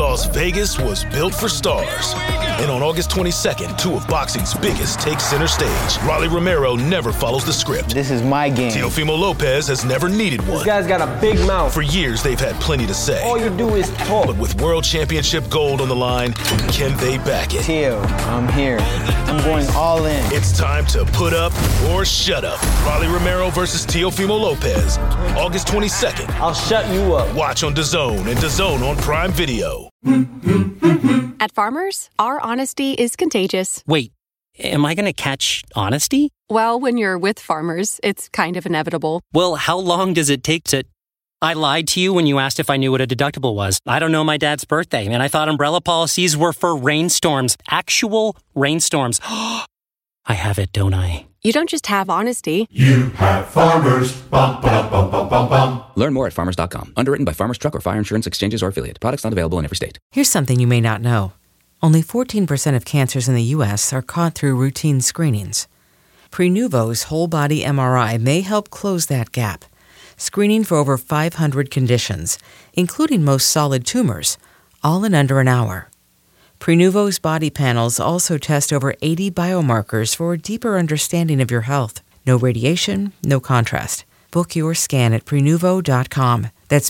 Las Vegas was built for stars. And on August 22nd, two of boxing's biggest take center stage. Rolly Romero never follows the script. This is my game. Teofimo Lopez has never needed one. This guy's got a big mouth. For years, they've had plenty to say. All you do is talk. But with World Championship gold on the line, can they back it? Teo, I'm here. I'm going all in. It's time to put up or shut up. Rolly Romero versus Teofimo Lopez. August 22nd. I'll shut you up. Watch on DAZN and DAZN on Prime Video. At Farmers, our honesty is contagious. Wait, am I going to catch honesty? Well, when you're with Farmers, it's kind of inevitable. Well, how long does it take to... I lied to you when you asked if I knew what a deductible was. I don't know my dad's birthday, and I thought umbrella policies were for rainstorms. Actual rainstorms. I have it, don't I? You don't just have honesty. You have Farmers. Bum, ba, bum, bum, bum, bum. Learn more at farmers.com. Underwritten by Farmers Truck or Fire Insurance Exchanges or Affiliate. Products not available in every state. Here's something you may not know. Only 14% of cancers in the U.S. are caught through routine screenings. Prenuvo's whole-body MRI may help close that gap, screening for over 500 conditions, including most solid tumors, all in under an hour. Prenuvo's body panels also test over 80 biomarkers for a deeper understanding of your health. No radiation, no contrast. Book your scan at Prenuvo.com. That's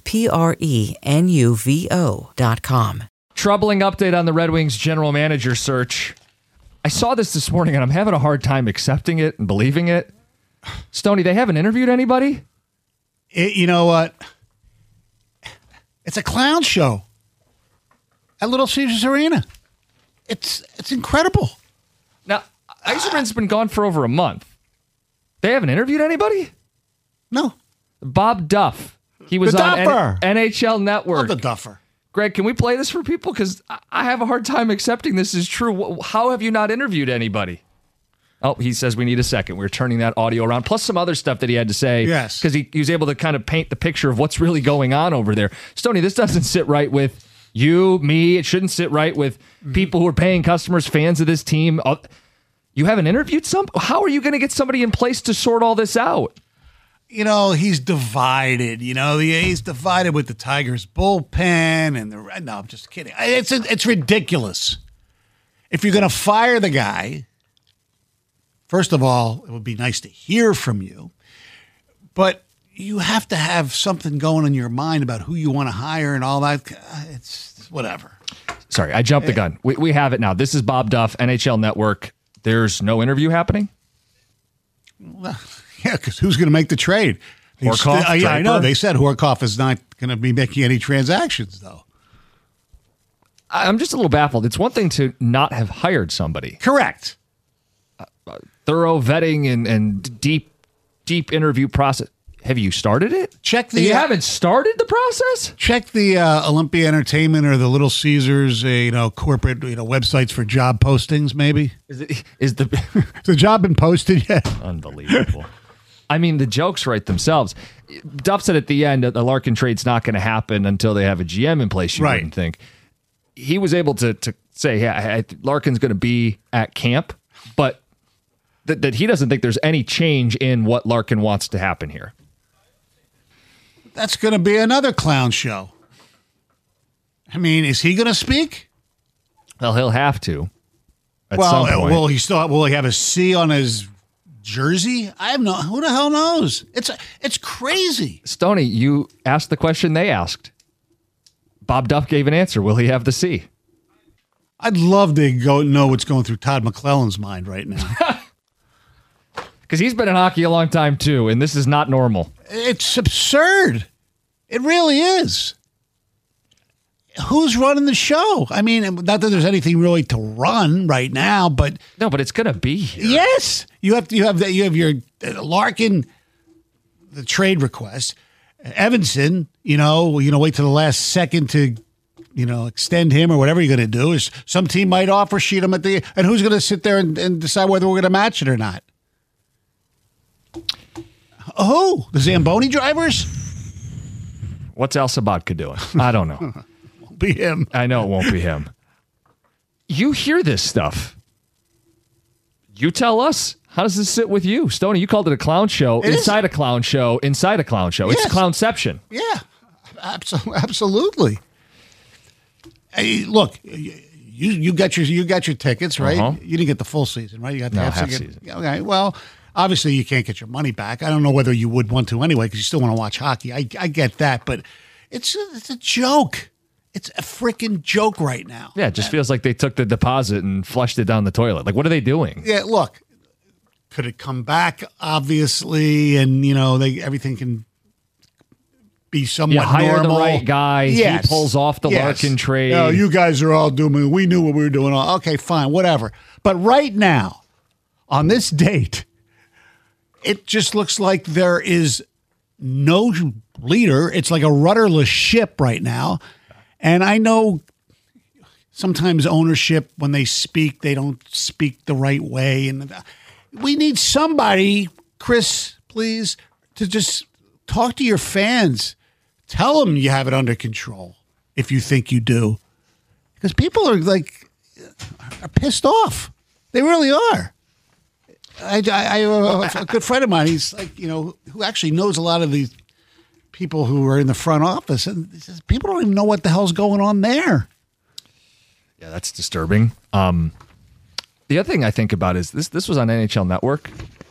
Prenuvo.com. Troubling update on the Red Wings general manager search. I saw this morning, and I'm having a hard time accepting it and believing it. Stoney, they haven't interviewed anybody? You know what? It's a clown show at Little Caesars Arena. It's incredible. Now, Yzerman's been gone for over a month. They haven't interviewed anybody? No. Bob Duff. He was the on Duffer. NHL Network. Love the Duffer. Greg, can we play this for people? Because I have a hard time accepting this is true. How have you not interviewed anybody? Oh, he says we need a second. We're turning that audio around. Plus some other stuff that he had to say. Yes. Because he was able to kind of paint the picture of what's really going on over there. Stoney, this doesn't sit right with you, me. It shouldn't sit right with people who are paying customers, fans of this team. You haven't interviewed some? How are you going to get somebody in place to sort all this out? You know, he's divided. You know, he's divided with the Tigers bullpen and the. No, I'm just kidding. It's ridiculous. If you're going to fire the guy, first of all, it would be nice to hear from you, but you have to have something going in your mind about who you want to hire and all that. It's whatever. Sorry, I jumped the gun. We have it now. This is Bob Duff, NHL Network. There's no interview happening? Well, yeah, because who's going to make the trade? Horkoff, I know. They said Horkoff is not going to be making any transactions, though. I'm just a little baffled. It's one thing to not have hired somebody. Correct. Thorough vetting and deep interview process. Have you started it? You haven't started the process? Check the Olympia Entertainment or the Little Caesars, corporate, websites for job postings. Maybe Has the job been posted yet? Unbelievable. I mean, the jokes write themselves. Duff said at the end that the Larkin trade's not going to happen until they have a GM in place. You wouldn't think. He was able to say, "Yeah, Larkin's going to be at camp," but that he doesn't think there's any change in what Larkin wants to happen here. That's going to be another clown show. I mean, is he going to speak? Well, he'll have to. At some point. Will he have a C on his jersey? I have no. Who the hell knows? It's crazy. Stoney, you asked the question they asked. Bob Duff gave an answer. Will he have the C? I'd love to know what's going through Todd McClellan's mind right now. Because he's been in hockey a long time too, and this is not normal. It's absurd. It really is. Who's running the show? I mean, not that there's anything really to run right now, but no, but it's going to be here. Yes, you have your Larkin, the trade request, Evanson. Wait till the last second to, extend him or whatever you're going to do. Is some team might offer sheet him and who's going to sit there and decide whether we're going to match it or not? Who? The Zamboni drivers? What's Al Sabatka doing? I don't know. Won't be him. I know it won't be him. You hear this stuff. You tell us. How does this sit with you? Stoney, you called it a clown show inside a clown show inside a clown show. Yes. It's clownception. Yeah, absolutely. Hey, look, you got your tickets, right? Uh-huh. You didn't get the full season, right? You got the No, half half season. season. Okay, well, obviously you can't get your money back. I don't know whether you would want to anyway because you still want to watch hockey. I get that, but it's a joke. It's a freaking joke right now. Yeah, it just feels like they took the deposit and flushed it down the toilet. Like, what are they doing? Yeah, look, could it come back? Obviously, and everything can be somewhat hire normal. the right guy. Yes. He pulls off the Larkin trade. No, you guys are all doing. We knew what we were doing. Okay, fine, whatever. But right now, on this date, it just looks like there is no leader. It's like a rudderless ship right now. And I know sometimes ownership, when they speak, they don't speak the right way. And we need somebody, Chris, please, to just talk to your fans. Tell them you have it under control if you think you do. Because people are pissed off. They really are. I have a good friend of mine. He's who actually knows a lot of these people who are in the front office, and he says people don't even know what the hell's going on there. Yeah, that's disturbing. The other thing I think about is this was on NHL Network.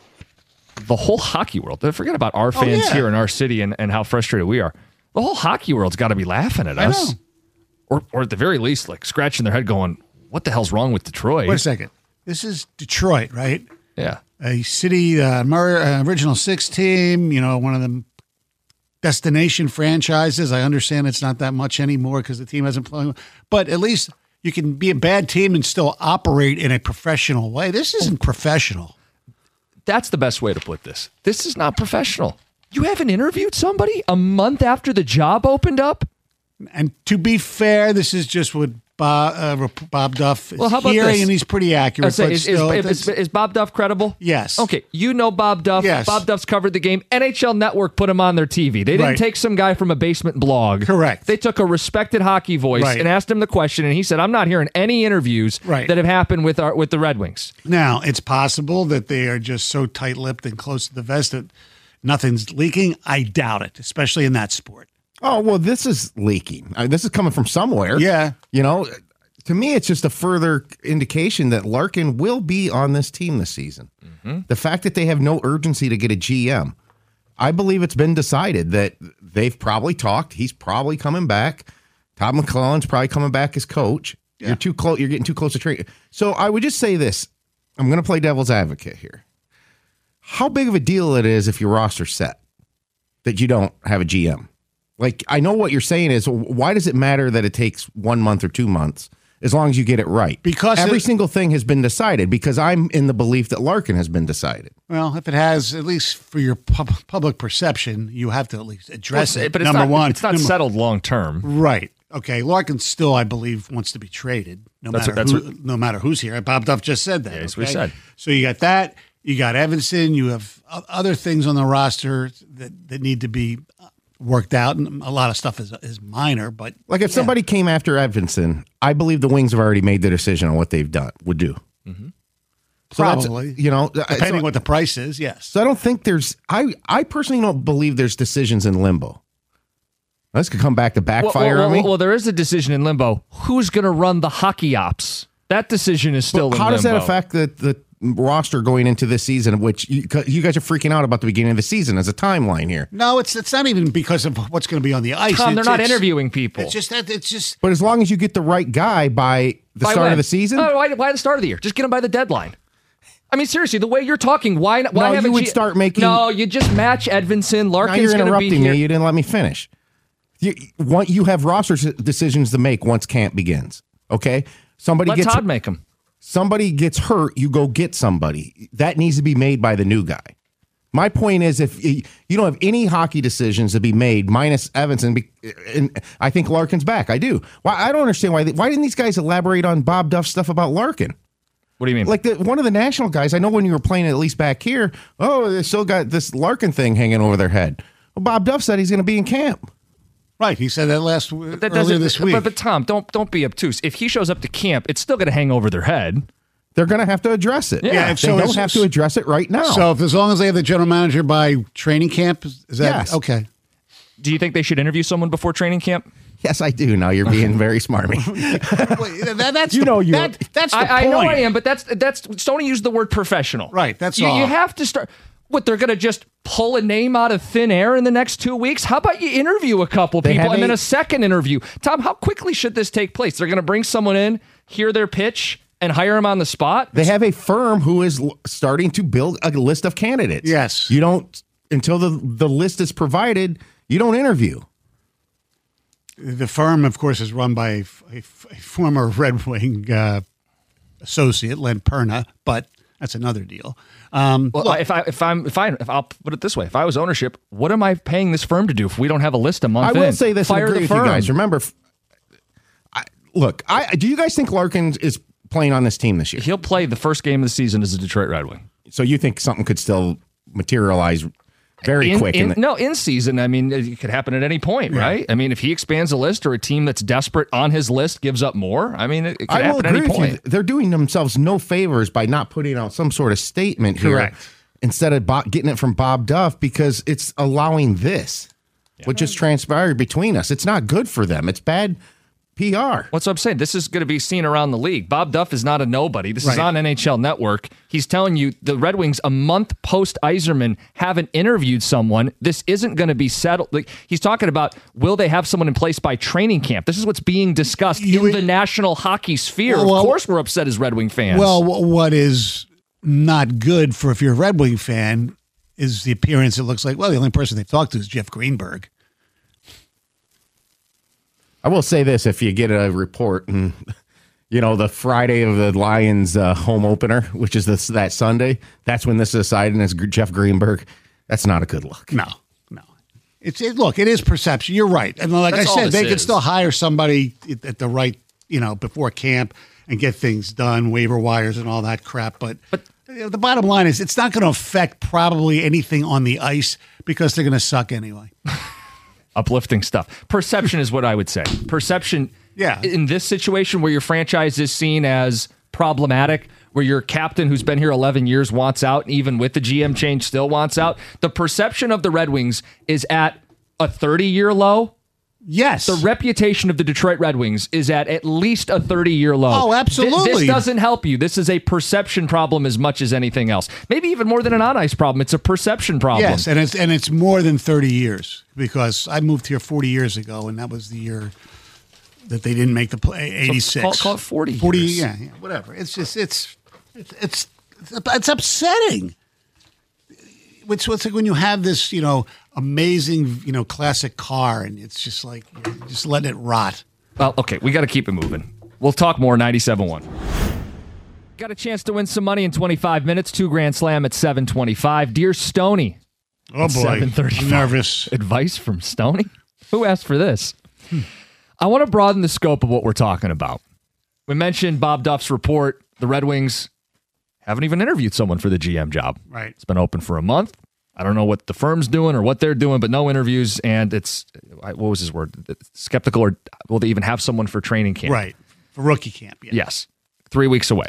The whole hockey world, forget about our fans here in our city and how frustrated we are. The whole hockey world's got to be laughing at us. Or at the very least, scratching their head going, what the hell's wrong with Detroit? Wait a second. This is Detroit, right? Yeah. A city, original six team, one of the destination franchises. I understand it's not that much anymore because the team hasn't played. But at least you can be a bad team and still operate in a professional way. This isn't professional. That's the best way to put this. This is not professional. You haven't interviewed somebody a month after the job opened up? And to be fair, this is just what Bob Duff is how about hearing, this? and he's pretty accurate. Is Bob Duff credible? Yes. Okay, Bob Duff. Yes. Bob Duff's covered the game. NHL Network put him on their TV. They didn't take some guy from a basement blog. Correct. They took a respected hockey voice and asked him the question, and he said, "I'm not hearing any interviews that have happened with the Red Wings." Now, it's possible that they are just so tight-lipped and close to the vest that nothing's leaking. I doubt it, especially in that sport. Oh, well, this is leaking. This is coming from somewhere. Yeah. To me, it's just a further indication that Larkin will be on this team this season. Mm-hmm. The fact that they have no urgency to get a GM, I believe it's been decided that they've probably talked. He's probably coming back. Todd McClellan's probably coming back as coach. Yeah. You're too close. You're getting too close to trade. So I would just say this. I'm going to play devil's advocate here. How big of a deal it is if your roster's set that you don't have a GM? I know what you're saying is, why does it matter that it takes 1 month or 2 months as long as you get it right? Because every single thing has been decided, because I'm in the belief that Larkin has been decided. Well, if it has, at least for your public perception, you have to at least address it. But number one. It's not settled long term. Right. Okay. Larkin still, I believe, wants to be traded no matter who's here. Bob Duff just said that. Yes, we said. So you got that. You got Evansson. You have other things on the roster that need to be worked out, and a lot of stuff is minor, but if somebody came after Evansson, I believe the Wings have already made their decision on what they've would do. Mm-hmm. So probably, depending what the price is. Yes. So I don't think there's. I personally don't believe there's decisions in limbo. This could come back to backfire on me. Well, there is a decision in limbo. Who's going to run the hockey ops? That decision is still in limbo. How does that affect the roster going into this season, which you guys are freaking out about the beginning of the season as a timeline here? No, it's not even because of what's going to be on the ice. Tom, they're not interviewing people. It's just. But as long as you get the right guy by the start of the season, why the start of the year? Just get him by the deadline. I mean, seriously, the way you're talking, why haven't you would start making? No, you just match Edvinsson. Larkin's going to be here. Me. You didn't let me finish. You have roster decisions to make once camp begins. Okay, let Todd make them. Somebody gets hurt, you go get somebody. That needs to be made by the new guy. My point is, if you don't have any hockey decisions to be made, minus Evansson, and I think Larkin's back. I do. I don't understand why didn't these guys elaborate on Bob Duff's stuff about Larkin? What do you mean? One of the national guys, I know when you were playing at least back here, they still got this Larkin thing hanging over their head. Well, Bob Duff said he's going to be in camp. Right, he said that earlier this week. But Tom, don't be obtuse. If he shows up to camp, it's still going to hang over their head. They're going to have to address it. Yeah, they don't have to address it right now. So as long as they have the general manager by training camp, is that okay? Do you think they should interview someone before training camp? Yes, I do. Now you're being very smarmy. That's you the, know you. that's the point. I know I am, but that's Stoney used the word professional. Right. That's you, all. you have to start. What, they're going to just pull a name out of thin air in the next 2 weeks? How about you interview a couple people and then a second interview? Tom, how quickly should this take place? They're going to bring someone in, hear their pitch, and hire them on the spot? They have a firm who is starting to build a list of candidates. Yes. You don't, until the list is provided, you don't interview. The firm, of course, is run by a former Red Wing associate, Len Perna, but that's another deal. Well, if I'll put it this way, if I was ownership, what am I paying this firm to do if we don't have a list a month in? I will say this and Fire agree the with firm. you guys. Remember, do you guys think Larkin is playing on this team this year? He'll play the first game of the season as a Detroit Red Wing. So you think something could still materialize very quick? In season, I mean, it could happen at any point, right? I mean, if he expands a list or a team that's desperate on his list gives up more, I mean, it could happen at any point. They're doing themselves no favors by not putting out some sort of statement here. Correct. Instead of getting it from Bob Duff, because it's allowing this, which has transpired between us. It's not good for them. It's bad PR. What's what I'm saying? This is going to be seen around the league. Bob Duff is not a nobody. This is on NHL Network. He's telling you the Red Wings, a month post Yzerman, haven't interviewed someone. This isn't going to be settled. Like, he's talking about, will they have someone in place by training camp? This is what's being discussed in the National Hockey sphere. Of course we're upset as Red Wing fans. Well, what is not good for if you're a Red Wing fan is the appearance. It looks like, well, the only person they talked to is Jeff Greenberg. I will say this, if you get a report and, the Friday of the Lions home opener, which is that Sunday, that's when this is decided, and it's Jeff Greenberg. That's not a good look. No. Look, it is perception. You're right. And like That's I said, they is. could still hire somebody at the right, before camp and get things done, waiver wires and all that crap. But the bottom line is it's not going to affect probably anything on the ice because they're going to suck anyway. Uplifting stuff. Perception is what I would say. Perception in this situation where your franchise is seen as problematic, where your captain who's been here 11 years wants out, and even with the GM change still wants out, the perception of the Red Wings is at a 30-year low. Yes. The reputation of the Detroit Red Wings is at least a 30-year low. Oh, absolutely. This doesn't help you. This is a perception problem as much as anything else. Maybe even more than an on-ice problem. It's a perception problem. Yes, and it's more than 30 years because I moved here 40 years ago, and that was the year that they didn't make the play, 86. So call it 40 years. Yeah, whatever. It's just it's upsetting. It's like when you have this, amazing, classic car, and it's just like you're just letting it rot. Well, okay, we got to keep it moving. We'll talk more 97.1. Got a chance to win some money in 25 minutes. $2 Grand Slam at 7:25. Dear Stoney. Oh boy, 7:35. I'm nervous. Advice from Stoney? Who asked for this? I want to broaden the scope of what we're talking about. We mentioned Bob Duff's report. The Red Wings haven't even interviewed someone for the GM job. Right. It's been open for a month. I don't know what the firm's doing or what they're doing, but no interviews. And it's, what was his word? Skeptical, or will they even have someone for training camp? Right. For rookie camp. Yeah. Yes. 3 weeks away.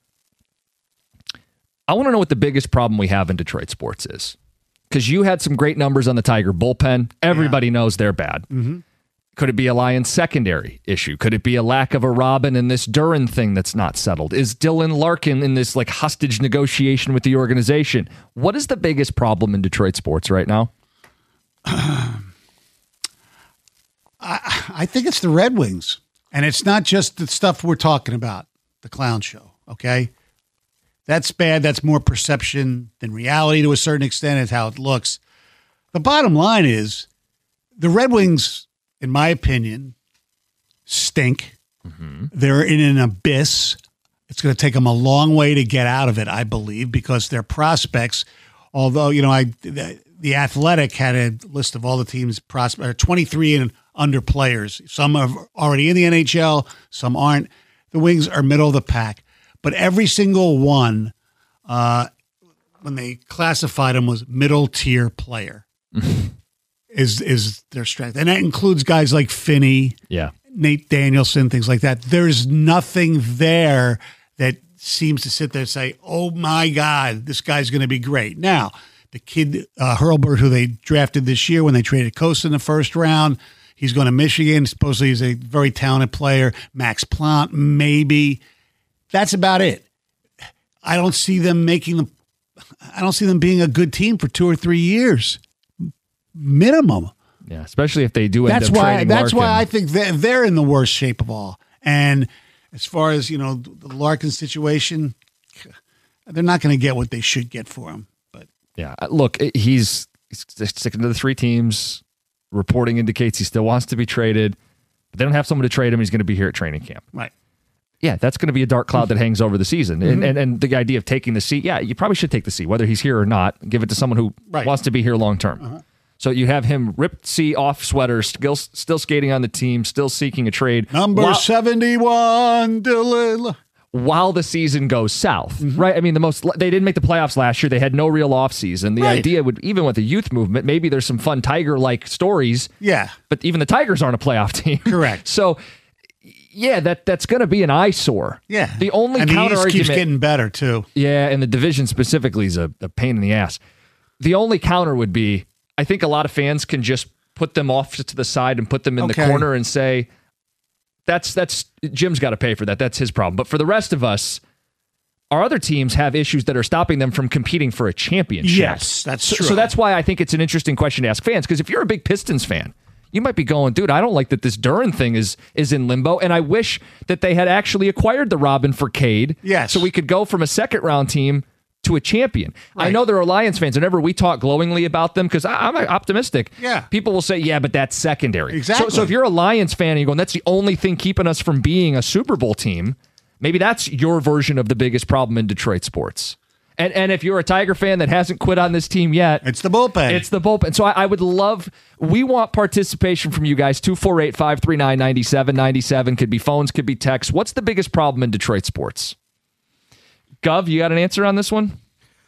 I want to know what the biggest problem we have in Detroit sports is. Because you had some great numbers on the Tiger bullpen. Everybody knows they're bad. Mm-hmm. Could it be a Lions secondary issue? Could it be a lack of a Robin and this Duran thing that's not settled? Is Dylan Larkin in this hostage negotiation with the organization? What is the biggest problem in Detroit sports right now? I think it's the Red Wings. And it's not just the stuff we're talking about, the clown show, okay? That's bad. That's more perception than reality to a certain extent. It's how it looks. The bottom line is the Red Wings, in my opinion, stink. Mm-hmm. They're in an abyss. It's going to take them a long way to get out of it, I believe, because their prospects, although, the Athletic had a list of all the teams' prospects, 23 and under players. Some are already in the NHL, some aren't. The Wings are middle of the pack. But every single one, when they classified them, was middle tier player. is their strength. And that includes guys like Finney, Nate Danielson, things like that. There's nothing there that seems to sit there and say, oh my God, this guy's going to be great. Now, the kid, Hurlburt, who they drafted this year when they traded Costa in the first round, He's going to Michigan. Supposedly he's a very talented player. Max Plant, maybe. That's about it. I don't see them being a good team for 2 or 3 years. Minimum. Yeah, especially if they do end up trading That's Larkin. why I think they're in the worst shape of all. And as far as, the Larkin situation, they're not going to get what they should get for him. But yeah, look, he's sticking to the 3 teams. Reporting indicates he still wants to be traded. But they don't have someone to trade him. He's going to be here at training camp. Right. Yeah, that's going to be a dark cloud that hangs over the season. And the idea of taking the seat, yeah, you probably should take the seat, whether he's here or not. Give it to someone who wants to be here long term. So you have him ripped C off sweater, still skating on the team, still seeking a trade. Number 71, Dylan. While the season goes south, right? I mean, they didn't make the playoffs last year. They had no real offseason. The idea would, even with the youth movement, maybe there's some fun Tiger-like stories. Yeah. But even the Tigers aren't a playoff team. Correct. So, yeah, that's going to be an eyesore. Yeah. The only and counter the East argument keeps getting better, too. Yeah, and the division specifically is a pain in the ass. The only counter would be, I think a lot of fans can just put them off to the side and put them in the corner and say, that's Jim's got to pay for that. That's his problem. But for the rest of us, our other teams have issues that are stopping them from competing for a championship. Yes, that's true. So that's why I think it's an interesting question to ask fans, because if you're a big Pistons fan, you might be going, dude, I don't like that this Duren thing is in limbo, and I wish that they had actually acquired the Robin for Cade. Yes. So we could go from a second-round team to a champion. Right. I know there are Lions fans. Whenever we talk glowingly about them, because I'm optimistic, people will say, yeah, but that's secondary. Exactly. So if you're a Lions fan and you're going, that's the only thing keeping us from being a Super Bowl team, maybe that's your version of the biggest problem in Detroit sports. And if you're a Tiger fan that hasn't quit on this team yet, it's the bullpen. It's the bullpen. So I would love, we want participation from you guys. 248-539-9797. Could be phones, could be texts. What's the biggest problem in Detroit sports? Gov, you got an answer on this one?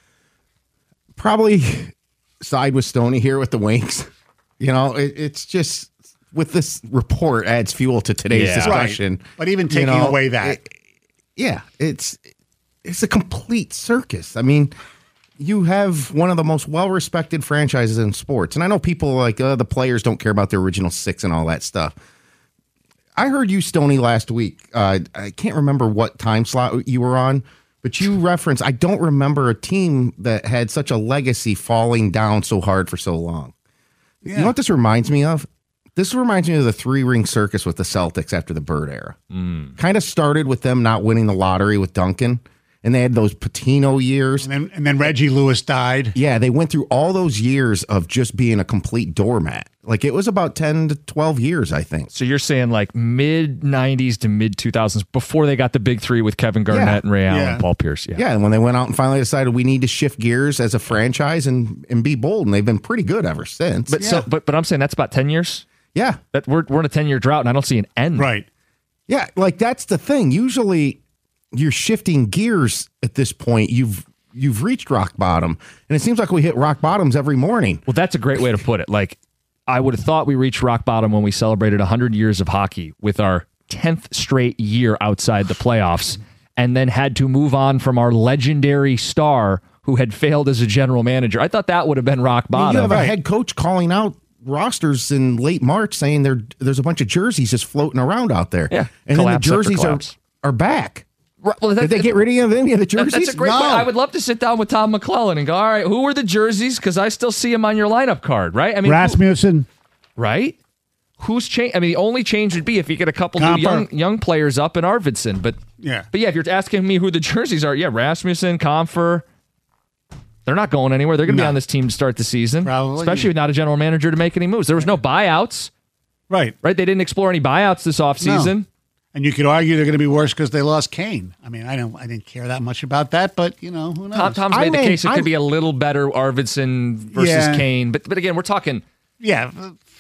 Probably side with Stoney here with the Wings. It's just, with this report, adds fuel to today's discussion. Right. But even taking away that. It's a complete circus. I mean, you have one of the most well-respected franchises in sports. And I know people are like, the players don't care about the original 6 and all that stuff. I heard you, Stoney, last week. I can't remember what time slot you were on, but you referenced, I don't remember a team that had such a legacy falling down so hard for so long. Yeah. You know what this reminds me of? This reminds me of the 3-ring circus with the Celtics after the Bird era. Kind of started with them not winning the lottery with Duncan, and they had those Patino years. And then Reggie Lewis died. Yeah, they went through all those years of just being a complete doormat. Like, it was about 10 to 12 years, I think. So you're saying like mid-90s to mid-2000s, before they got the big 3 with Kevin Garnett and Ray Allen and Paul Pierce. Yeah, and when they went out and finally decided we need to shift gears as a franchise and be bold, and they've been pretty good ever since. But I'm saying that's about 10 years? Yeah. That we're in a 10-year drought, and I don't see an end. Right. Yeah, like, that's the thing. Usually you're shifting gears at this point. You've reached rock bottom, and it seems like we hit rock bottoms every morning. Well, that's a great way to put it. Like, I would have thought we reached rock bottom when we celebrated 100 years of hockey with our 10th straight year outside the playoffs, and then had to move on from our legendary star who had failed as a general manager. I thought that would have been rock bottom. You have a head coach calling out rosters in late March saying there's a bunch of jerseys just floating around out there. Yeah. And then the jerseys are back. Well, did they get rid of any of the jerseys? That's a great point. I would love to sit down with Tom McClellan and go, all right, who were the jerseys? Because I still see them on your lineup card, right? I mean, Rasmussen. Right? Who's changed? I mean, the only change would be if you get a couple new young players up in Arvidsson. But yeah, if you're asking me who the jerseys are, Rasmussen, Comfer, they're not going anywhere. They're going to be on this team to start the season. Probably. Especially with not a general manager to make any moves. There was no buyouts. Right. They didn't explore any buyouts this offseason. No. And you could argue they're going to be worse because they lost Kane. I mean, I didn't care that much about that, but who knows? Tom's made the case it could be a little better Arvidsson versus Kane. But again, we're talking. Yeah.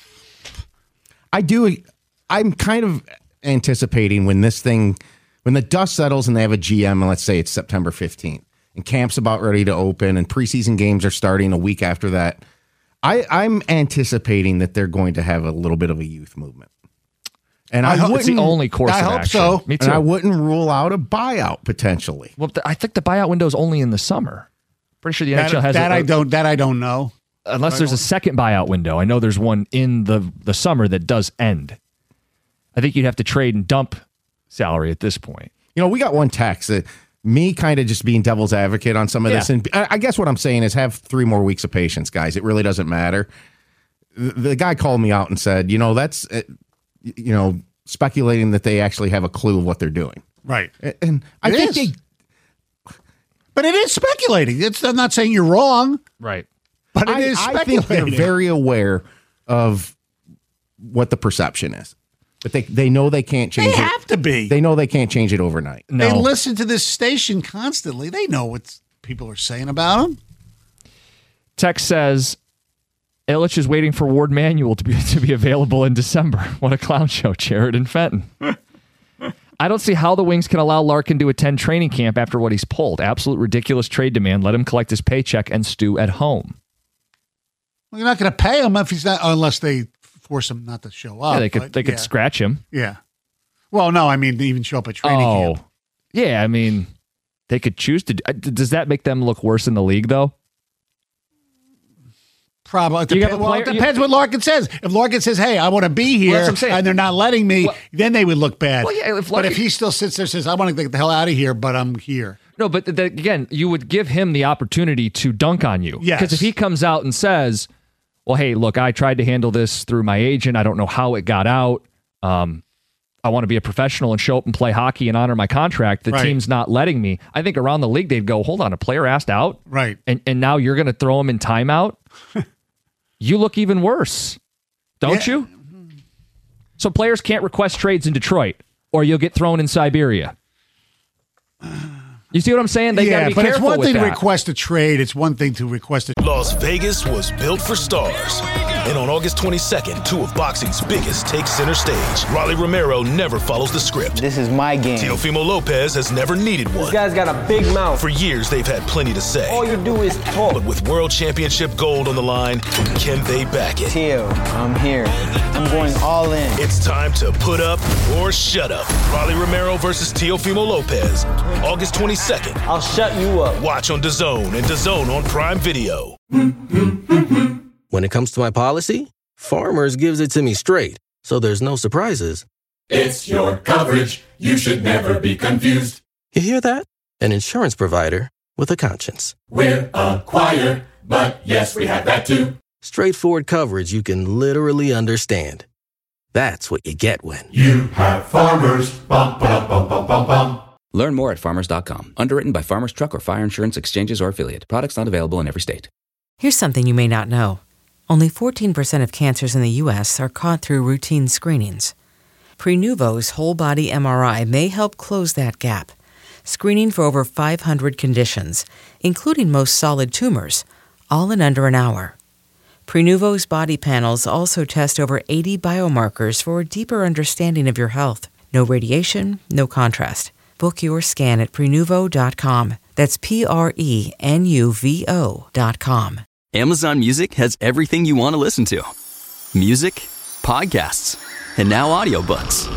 I'm kind of anticipating when the dust settles and they have a GM, and let's say it's September 15th, and camp's about ready to open, and preseason games are starting a week after that. I'm anticipating that they're going to have a little bit of a youth movement. And I hope it's the only course of action. I hope so. Me too. And I wouldn't rule out a buyout potentially. Well, I think the buyout window is only in the summer. Pretty sure the NHL has that. I don't know. unless there's a second buyout window. I know there's one in the summer that does end. I think you'd have to trade and dump salary at this point. We got one text that me kind of just being devil's advocate on some of this. And I guess what I'm saying is have 3 more weeks of patience, guys. It really doesn't matter. The guy called me out and said, that's, speculating that they actually have a clue of what they're doing. Right. And I think but it is speculating. I'm not saying you're wrong. Right. But it is speculating. I think they're very aware of what the perception is. But they know they can't change it. They have to be. They know they can't change it overnight. No. They listen to this station constantly. They know what people are saying about them. Text says, Ilitch is waiting for Ward Manuel to be available in December. What a clown show, Jared and Fenton. I don't see how the Wings can allow Larkin to attend training camp after what he's pulled. Absolute ridiculous trade demand. Let him collect his paycheck and stew at home. Well, you're not going to pay him if he's not, unless they force him not to show up. Yeah, they could scratch him. Yeah. Well, no, I mean, they even show up at training camp. Yeah, I mean, they could choose to. Does that make them look worse in the league, though? Probably. It depends what Larkin says. If Larkin says, hey, I want to be here, and they're not letting me, then they would look bad. Well, yeah, but if he still sits there and says, I want to get the hell out of here, but I'm here. No, but again, you would give him the opportunity to dunk on you. Yes. Because if he comes out and says, well, hey, look, I tried to handle this through my agent. I don't know how it got out. I want to be a professional and show up and play hockey and honor my contract. The team's not letting me. I think around the league, they'd go, hold on, a player asked out? Right. And now you're going to throw him in timeout? You look even worse, don't you? So players can't request trades in Detroit, or you'll get thrown in Siberia. You see what I'm saying? They gotta be careful. It's one with thing that. to request a trade. It's one thing to request a Las Vegas was built for stars. And on August 22nd, 2 of boxing's biggest take center stage. Rolly Romero never follows the script. This is my game. Teofimo Lopez has never needed one. This guy's got a big mouth. For years, they've had plenty to say. All you do is talk. But with World Championship gold on the line, can they back it? Teo, I'm here. I'm going all in. It's time to put up or shut up. Rolly Romero versus Teofimo Lopez. August 22nd. I'll shut you up. Watch on DAZN and DAZN on Prime Video. When it comes to my policy, Farmers gives it to me straight, so there's no surprises. It's your coverage. You should never be confused. You hear that? An insurance provider with a conscience. We're a choir, but yes, we have that too. Straightforward coverage you can literally understand. That's what you get when you have Farmers. Bum, ba, bum, bum, bum, bum. Learn more at farmers.com. Underwritten by Farmers Truck or Fire Insurance Exchanges or Affiliate. Products not available in every state. Here's something you may not know. Only 14% of cancers in the U.S. are caught through routine screenings. Prenuvo's whole-body MRI may help close that gap, screening for over 500 conditions, including most solid tumors, all in under an hour. Prenuvo's body panels also test over 80 biomarkers for a deeper understanding of your health. No radiation, no contrast. Book your scan at Prenuvo.com. That's Prenuvo.com. Amazon Music has everything you want to listen to. Music, podcasts, and now audiobooks.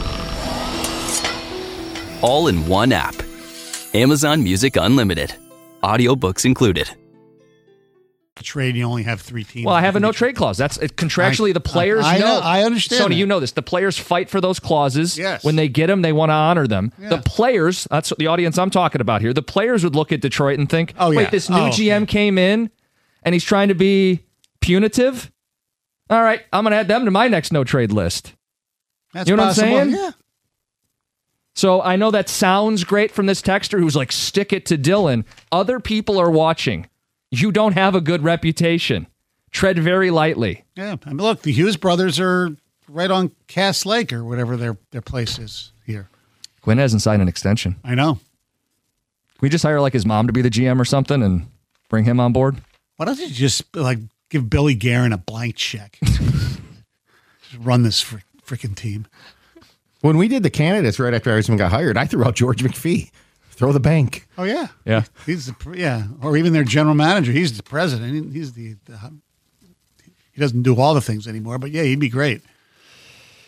All in one app. Amazon Music Unlimited. Audiobooks included. Trade, you only have 3 teams. Well, I have a no-trade clause. That's contractually the players know. I understand. Sony, you know this. The players fight for those clauses. Yes. When they get them, they want to honor them. Yeah. The players, that's the audience I'm talking about here. The players would look at Detroit and think, wait, this new GM came in and he's trying to be punitive? All right, I'm going to add them to my next no-trade list. That's you know possible. What I'm saying? Yeah. So I know that sounds great from this texter who's like, stick it to Dylan. Other people are watching. You don't have a good reputation. Tread very lightly. Yeah. I mean, look, the Hughes brothers are right on Cass Lake or whatever their place is here. Quinn hasn't signed an extension. I know. Can we just hire like his mom to be the GM or something and bring him on board? Why don't you just like give Billy Guerin a blank check? Just run this freaking team. When we did the candidates right after Eisman got hired, I threw out George McPhee. Throw the bank. Oh, yeah. Yeah. Or even their general manager. He's the president. He's he doesn't do all the things anymore, but yeah, he'd be great.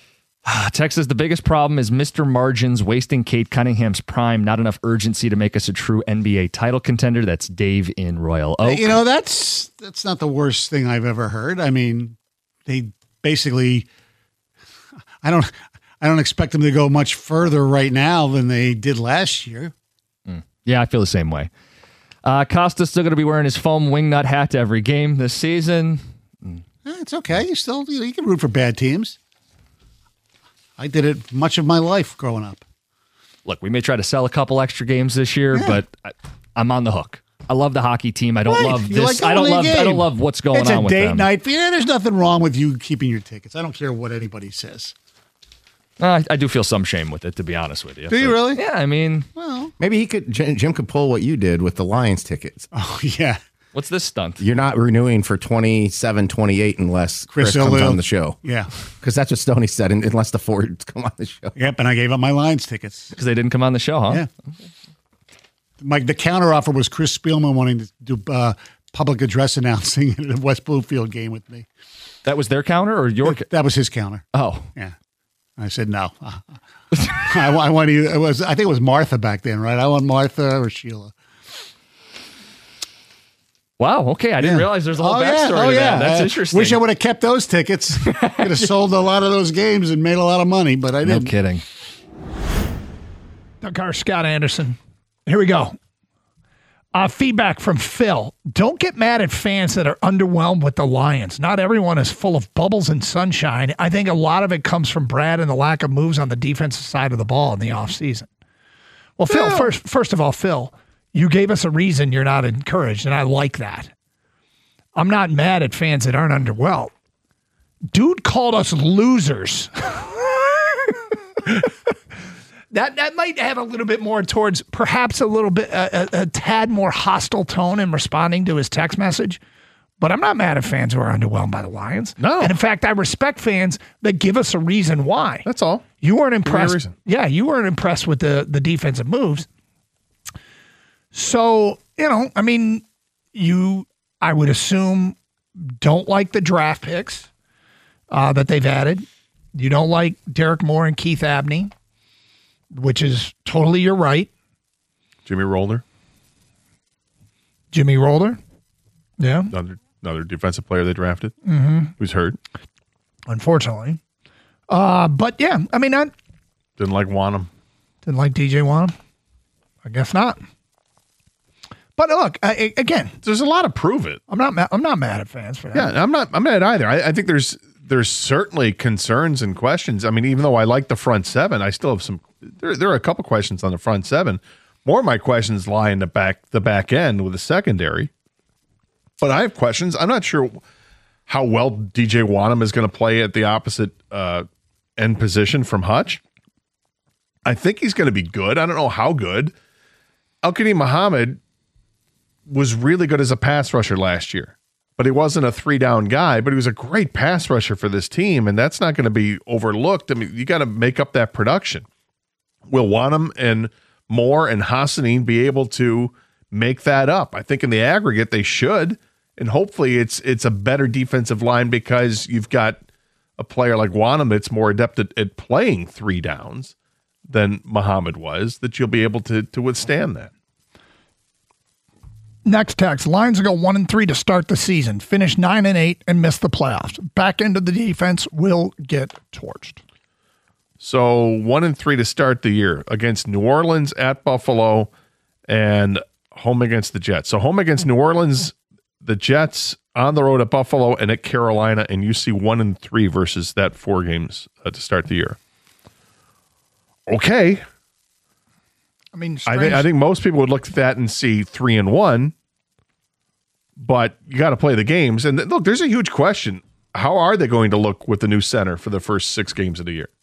Texas, the biggest problem is Mr. Margins wasting Kate Cunningham's prime. Not enough urgency to make us a true NBA title contender. That's Dave in Royal Oak. You know, that's not the worst thing I've ever heard. I mean, they basically, I don't expect them to go much further right now than they did last year. Yeah, I feel the same way. Costa's still going to be wearing his foam wingnut hat to every game this season. It's okay. You can root for bad teams. I did it much of my life growing up. Look, we may try to sell a couple extra games this year, but I'm on the hook. I love the hockey team. I don't love this. I don't love what's going on with them. It's a date night. There's nothing wrong with you keeping your tickets. I don't care what anybody says. I do feel some shame with it, to be honest with you. Do you really? Yeah, I mean, well, maybe Jim could pull what you did with the Lions tickets. Oh yeah. What's this stunt? You're not renewing for 27, 28 unless Chris comes on the show. Yeah. Because that's what Stoney said, unless the Fords come on the show. Yep, and I gave up my Lions tickets. Because they didn't come on the show, huh? Yeah. The counteroffer was Chris Spielman wanting to do public address announcing at a West Bloomfield game with me. That was their counter or your? That was his counter. Oh. Yeah. I said no. I want you. I think it was Martha back then, right? I want Martha or Sheila. Wow. Okay, I didn't realize there's a whole backstory to that. That's interesting. Wish I would have kept those tickets. Could have sold a lot of those games and made a lot of money, but I didn't. No kidding. Doug Carr, Scott Anderson. Here we go. Feedback from Phil. Don't get mad at fans that are underwhelmed with the Lions. Not everyone is full of bubbles and sunshine. I think a lot of it comes from Brad and the lack of moves on the defensive side of the ball in the offseason. Well, Phil, first of all, Phil, you gave us a reason you're not encouraged, and I like that. I'm not mad at fans that aren't underwhelmed. Dude called us losers. That might have a little bit more towards perhaps a little bit, a tad more hostile tone in responding to his text message. But I'm not mad at fans who are underwhelmed by the Lions. No. And in fact, I respect fans that give us a reason why. That's all. You weren't impressed. Yeah, you weren't impressed with the defensive moves. So, I mean, I would assume, don't like the draft picks that they've added. You don't like Derek Moore and Keith Abney, which is totally your right. Jimmy Roller. Yeah. Another defensive player they drafted who's hurt. Unfortunately. But yeah, I mean, I didn't like Wanham. Didn't like DJ Wanham. I guess not. But look, again, there's a lot of prove it. I'm not mad at fans for that. Yeah, I'm not mad either. I think there's certainly concerns and questions. I mean, even though I like the front seven, I still have some. There are a couple questions on the front seven. More of my questions lie in the back end with the secondary. But I have questions. I'm not sure how well DJ Wanham is going to play at the opposite end position from Hutch. I think he's going to be good. I don't know how good. Al-Qadim Muhammad was really good as a pass rusher last year, but he wasn't a 3-down guy, but he was a great pass rusher for this team, and that's not going to be overlooked. I mean, you got to make up that production. Will Wanham and Moore and Hassanin be able to make that up? I think in the aggregate they should, and hopefully it's a better defensive line because you've got a player like Wanham that's more adept at playing 3 downs than Muhammad was, that you'll be able to withstand that. Next text. Lions go 1-3 to start the season, finish 9-8 and miss the playoffs. Back end of the defense will get torched. So 1-3 to start the year against New Orleans, at Buffalo, and home against the Jets. So home against New Orleans, the Jets, on the road at Buffalo, and at Carolina, and you see 1-3 versus that 4 games to start the year. Okay. I mean, I think most people would look at that and see 3-1, but you got to play the games. And look, there's a huge question. How are they going to look with the new center for the first 6 games of the year?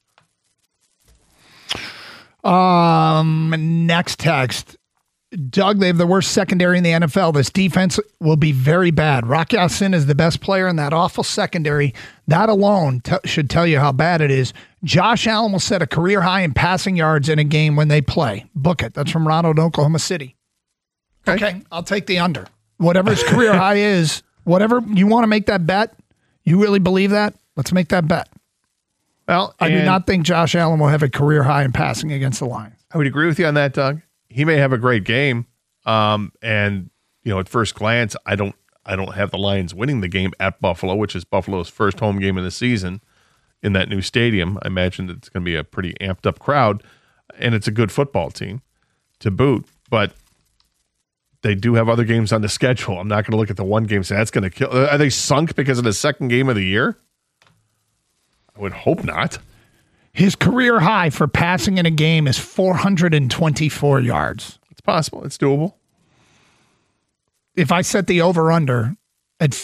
Next text. Doug, they have the worst secondary in the NFL. This defense will be very bad. Rock Ya-Sin is the best player in that awful secondary. That alone should tell you how bad it is. Josh Allen will set a career high in passing yards in a game when they play. Book it. That's from Ronald, Oklahoma City. Okay, I'll take the under. Whatever his career high is, whatever you want to make that bet, you really believe that? Let's make that bet. Well, I do not think Josh Allen will have a career high in passing against the Lions. I would agree with you on that, Doug. He may have a great game, and at first glance, I don't have the Lions winning the game at Buffalo, which is Buffalo's first home game of the season in that new stadium. I imagine that it's going to be a pretty amped up crowd, and it's a good football team to boot. But they do have other games on the schedule. I'm not going to look at the one game and say that's going to kill. Are they sunk because of the second game of the year? I would hope not. His career high for passing in a game is 424 yards. It's possible. It's doable. If I set the over-under at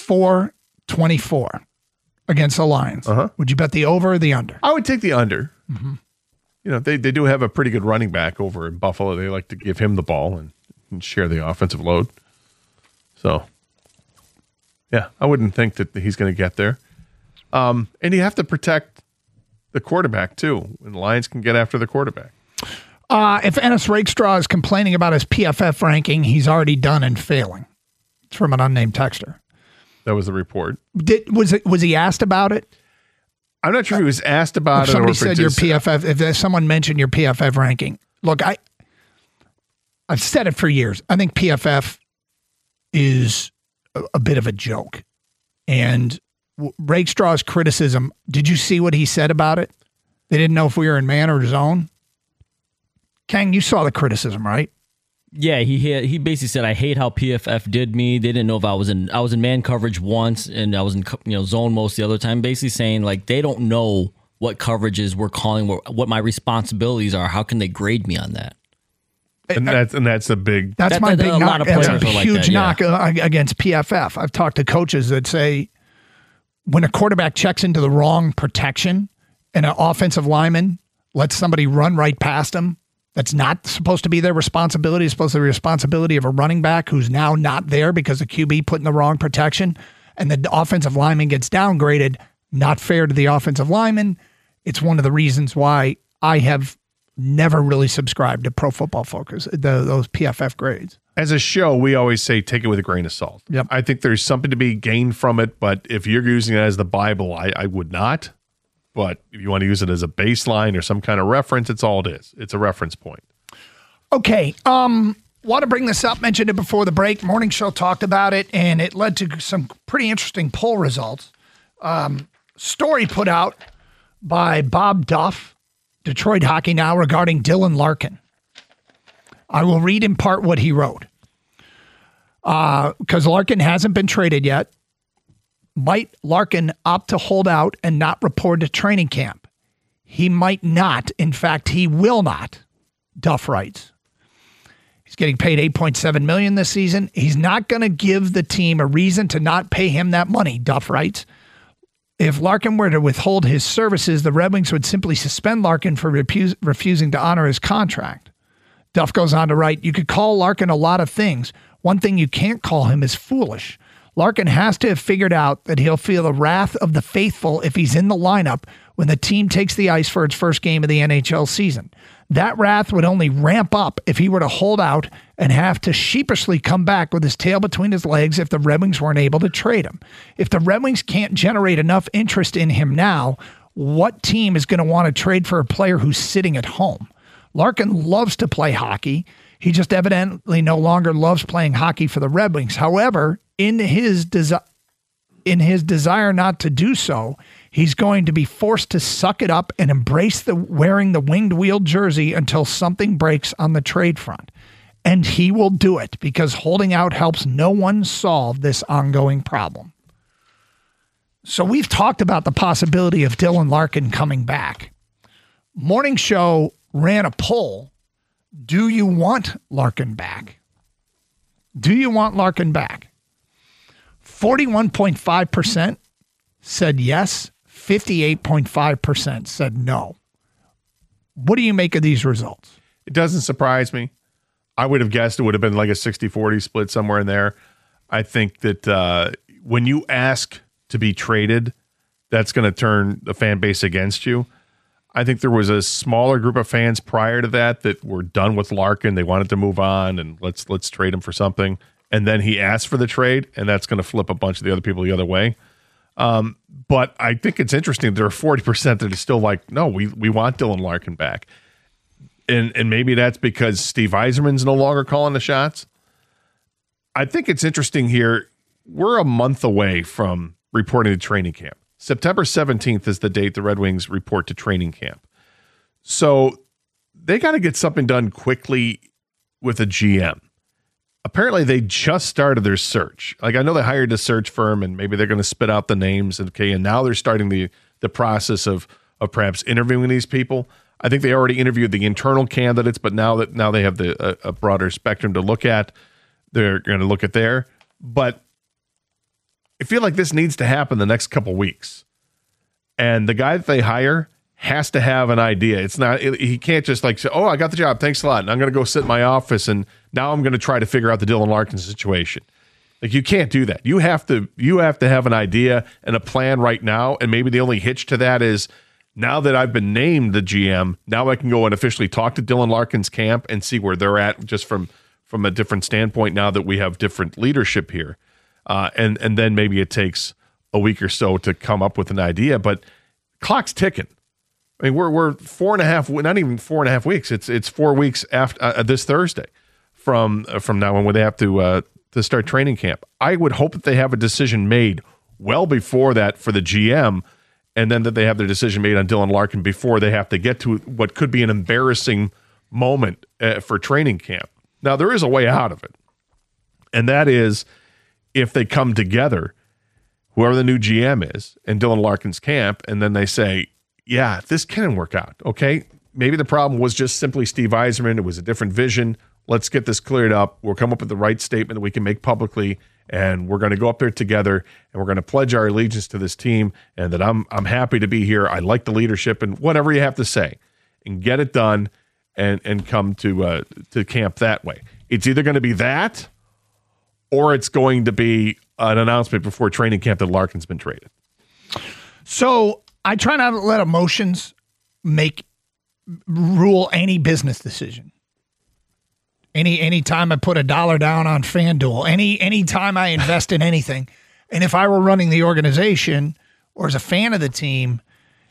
424 against the Lions, would you bet the over or the under? I would take the under. Mm-hmm. They do have a pretty good running back over in Buffalo. They like to give him the ball and share the offensive load. So, yeah, I wouldn't think that he's going to get there. And you have to protect the quarterback, too. And the Lions can get after the quarterback. If Ennis Rakestraw is complaining about his PFF ranking, he's already done and failing. It's from an unnamed texter. That was the report. Was he asked about it? I'm not sure he was asked about if it. Somebody said your PFF. If someone mentioned your PFF ranking, look, I've said it for years. I think PFF is a bit of a joke. And Rakestraw's criticism, did you see what he said about it? They didn't know if we were in man or zone. Kang, you saw the criticism, right? Yeah, he basically said, I hate how PFF did me. They didn't know if I was in man coverage once and I was in zone most the other time. Basically saying like they don't know what coverages we're calling, what my responsibilities are. How can they grade me on that? And that's a big. That's my big knock. That's a huge knock against PFF. I've talked to coaches that say when a quarterback checks into the wrong protection and an offensive lineman lets somebody run right past him, that's not supposed to be their responsibility. It's supposed to be the responsibility of a running back who's now not there because the QB put in the wrong protection, and the offensive lineman gets downgraded. Not fair to the offensive lineman. It's one of the reasons why I have never really subscribed to Pro Football Focus, those PFF grades. As a show, we always say take it with a grain of salt. Yep. I think there's something to be gained from it, but if you're using it as the Bible, I would not. But if you want to use it as a baseline or some kind of reference, it's all it is. It's a reference point. Okay. Want to bring this up, mentioned it before the break. Morning Show talked about it, and it led to some pretty interesting poll results. Story put out by Bob Duff, Detroit Hockey Now, regarding Dylan Larkin. I will read in part what he wrote. Because Larkin hasn't been traded yet. Might Larkin opt to hold out and not report to training camp? He might not. In fact, he will not, Duff writes. He's getting paid $8.7 million this season. He's not going to give the team a reason to not pay him that money, Duff writes. If Larkin were to withhold his services, the Red Wings would simply suspend Larkin for refusing to honor his contract. Duff goes on to write, you could call Larkin a lot of things. One thing you can't call him is foolish. Larkin has to have figured out that he'll feel the wrath of the faithful if he's in the lineup when the team takes the ice for its first game of the NHL season. That wrath would only ramp up if he were to hold out and have to sheepishly come back with his tail between his legs if the Red Wings weren't able to trade him. If the Red Wings can't generate enough interest in him now, what team is going to want to trade for a player who's sitting at home? Larkin loves to play hockey. He just evidently no longer loves playing hockey for the Red Wings. However, in his desire not to do so, he's going to be forced to suck it up and embrace wearing the winged wheel jersey until something breaks on the trade front. And he will do it because holding out helps no one solve this ongoing problem. So we've talked about the possibility of Dylan Larkin coming back. Morning Show ran a poll. Do you want Larkin back? Do you want Larkin back? 41.5% said yes. 58.5% said no. What do you make of these results? It doesn't surprise me. I would have guessed it would have been like a 60-40 split somewhere in there. I think that when you ask to be traded, that's going to turn the fan base against you. I think there was a smaller group of fans prior to that were done with Larkin. They wanted to move on and let's trade him for something. And then he asked for the trade, and that's going to flip a bunch of the other people the other way. But I think it's interesting. There are 40% that is still like, no, we want Dylan Larkin back. And maybe that's because Steve Yzerman's no longer calling the shots. I think it's interesting here. We're a month away from reporting to training camp. September 17th is the date the Red Wings report to training camp. So they got to get something done quickly with a GM. Apparently, they just started their search. Like, I know they hired a search firm, and maybe they're going to spit out the names. Okay, and now they're starting the process of perhaps interviewing these people. I think they already interviewed the internal candidates, but now they have a broader spectrum to look at. They're going to look at there. But I feel like this needs to happen the next couple weeks. And the guy that they hire has to have an idea. He can't just like say, oh, I got the job. Thanks a lot. And I'm going to go sit in my office and now I'm going to try to figure out the Dylan Larkin situation. Like, you can't do that. You have to have an idea and a plan right now. And maybe the only hitch to that is now that I've been named the GM, now I can go and officially talk to Dylan Larkin's camp and see where they're at just from a different standpoint now that we have different leadership here. And then maybe it takes a week or so to come up with an idea, but clock's ticking. I mean, we're 4.5, not even 4.5 weeks. It's 4 weeks after this Thursday from now on when they have to start training camp. I would hope that they have a decision made well before that for the GM, and then that they have their decision made on Dylan Larkin before they have to get to what could be an embarrassing moment for training camp. Now, there is a way out of it, and that is if they come together, whoever the new GM is, and Dylan Larkin's camp, and then they say, yeah, this can work out, okay? Maybe the problem was just simply Steve Yzerman. It was a different vision. Let's get this cleared up. We'll come up with the right statement that we can make publicly, and we're going to go up there together, and we're going to pledge our allegiance to this team, and that I'm happy to be here. I like the leadership, and whatever you have to say, and get it done, and come to camp that way. It's either going to be that, or it's going to be an announcement before training camp that Larkin's been traded. So I try not to let emotions rule any business decision. Any time I put $1 down on FanDuel, any time I invest in anything, and if I were running the organization or as a fan of the team,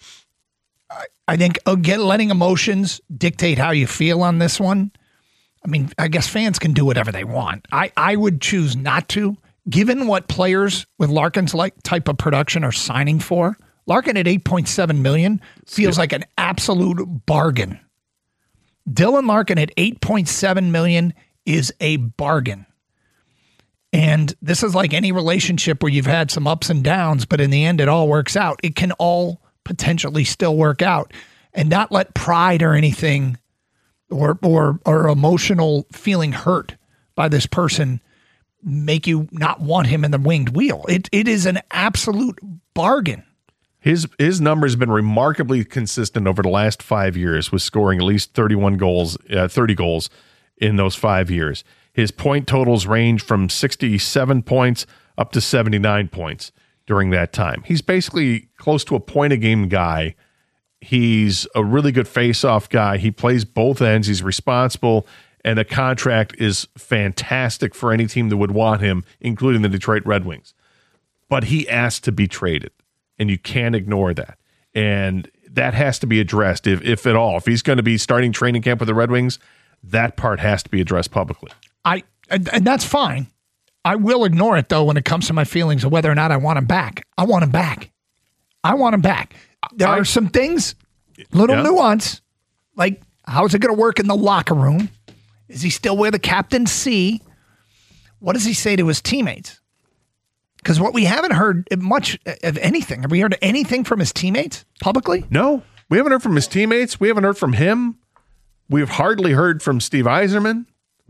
I think letting emotions dictate how you feel on this one. I mean, I guess fans can do whatever they want. I would choose not to, given what players with Larkin's type of production are signing for. Larkin at $8.7 million feels like an absolute bargain. Dylan Larkin at $8.7 million is a bargain. And this is like any relationship where you've had some ups and downs, but in the end, it all works out. It can all potentially still work out, and not let pride or anything or emotional feeling hurt by this person make you not want him in the winged wheel. It is an absolute bargain. His number has been remarkably consistent over the last 5 years, with scoring at least 30 goals in those 5 years. His point totals range from 67 points up to 79 points during that time. He's basically close to a point-a-game guy. He's a really good face-off guy. He plays both ends. He's responsible, and the contract is fantastic for any team that would want him, including the Detroit Red Wings. But he asked to be traded, and you can't ignore that. And that has to be addressed, if at all. If he's going to be starting training camp with the Red Wings, that part has to be addressed publicly. And that's fine. I will ignore it, though, when it comes to my feelings of whether or not I want him back. I want him back. There are some things, nuance, like how's it going to work in the locker room? Is he still wear the captain's C? What does he say to his teammates? Because what we haven't heard much of anything. Have we heard anything from his teammates publicly? No, we haven't heard from his teammates. We haven't heard from him. We've hardly heard from Steve Yzerman.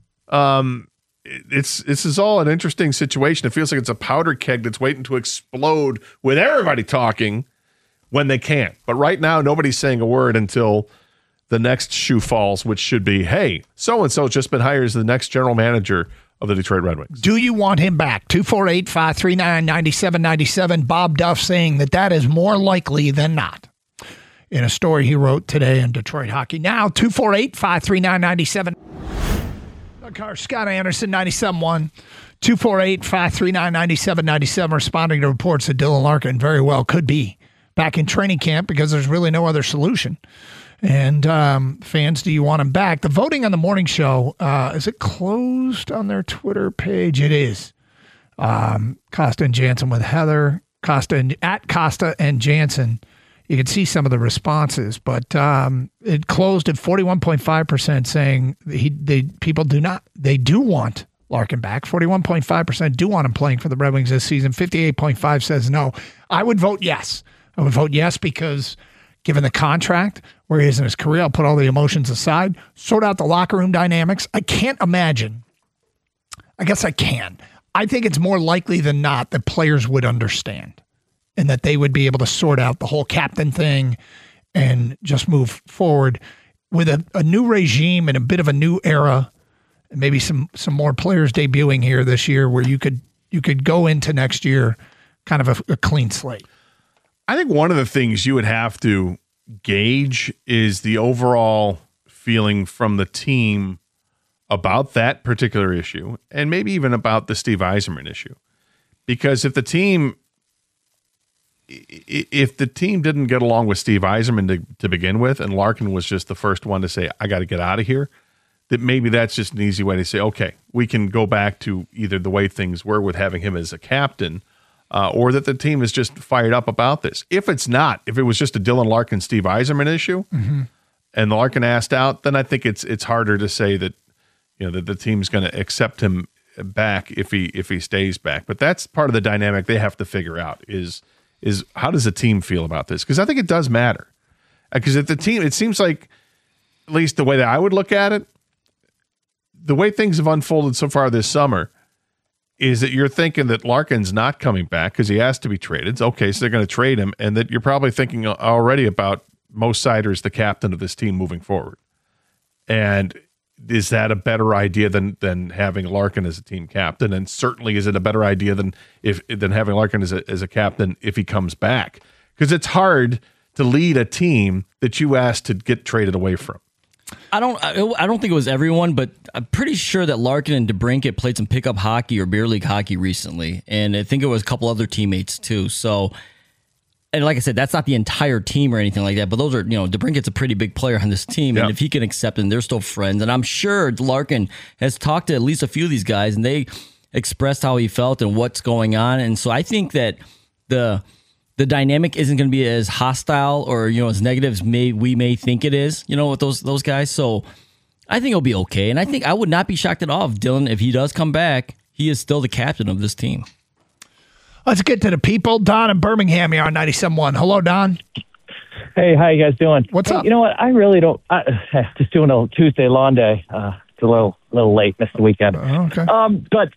This is all an interesting situation. It feels like it's a powder keg that's waiting to explode with everybody talking when they can't. But right now, nobody's saying a word until the next shoe falls, which should be, hey, so-and-so just been hired as the next general manager of the Detroit Red Wings. Do you want him back? 248-539-9797. Bob Duff saying that is more likely than not. In a story he wrote today in Detroit Hockey Now, 248-539-9797. Car Scott Anderson, 97.1. 248-539-9797, responding to reports that Dylan Larkin very well could be back in training camp because there's really no other solution. And fans, do you want him back? The voting on the morning show, is it closed on their Twitter page? It is. Costa and Jansen with Heather. At Costa and Jansen. You can see some of the responses, but it closed at 41.5% saying people do want Larkin back. 41.5% do want him playing for the Red Wings this season. 58.5% says no. I would vote yes. I would vote yes because given the contract, where he is in his career, I'll put all the emotions aside, sort out the locker room dynamics. I can't imagine. I guess I can. I think it's more likely than not that players would understand and that they would be able to sort out the whole captain thing and just move forward with a new regime and a bit of a new era, and maybe some more players debuting here this year where you could go into next year kind of a clean slate. I think one of the things you would have to gauge is the overall feeling from the team about that particular issue and maybe even about the Steve Yzerman issue. Because if the team didn't get along with Steve Yzerman to begin with, and Larkin was just the first one to say, I got to get out of here, that maybe that's just an easy way to say, okay, we can go back to either the way things were with having him as a captain, or that the team is just fired up about this. If it's not, if it was just a Dylan Larkin, Steve Yzerman issue, and Larkin asked out, then I think it's harder to say that, that the team's going to accept him back if he stays back. But that's part of the dynamic they have to figure out is how does the team feel about this? Because I think it does matter. Because if the team, it seems like, at least the way that I would look at it, the way things have unfolded so far this summer is that you're thinking that Larkin's not coming back because he has to be traded. Okay, so they're going to trade him, and that you're probably thinking already about Mo Seider as the captain of this team moving forward. And is that a better idea than having Larkin as a team captain? And certainly, is it a better idea than having Larkin as a captain if he comes back? Because it's hard to lead a team that you asked to get traded away from. I don't think it was everyone, but I'm pretty sure that Larkin and DeBrincat played some pickup hockey or beer league hockey recently, and I think it was a couple other teammates too. So, and like I said, that's not the entire team or anything like that, but those are, DeBrincat's a pretty big player on this team, and if he can accept it, and they're still friends, and I'm sure Larkin has talked to at least a few of these guys, and they expressed how he felt and what's going on, and so I think that the dynamic isn't going to be as hostile or as negative as we may think it is, with those guys. So I think it'll be okay, and I think I would not be shocked at all if Dylan, if he does come back, he is still the captain of this team. Let's get to the people. Don in Birmingham here on 97.1. Hello, Don. Hey, how you guys doing? What's up? You know what? I really don't. Just doing a Tuesday lawn day. It's a little late. Missed the weekend. Okay. But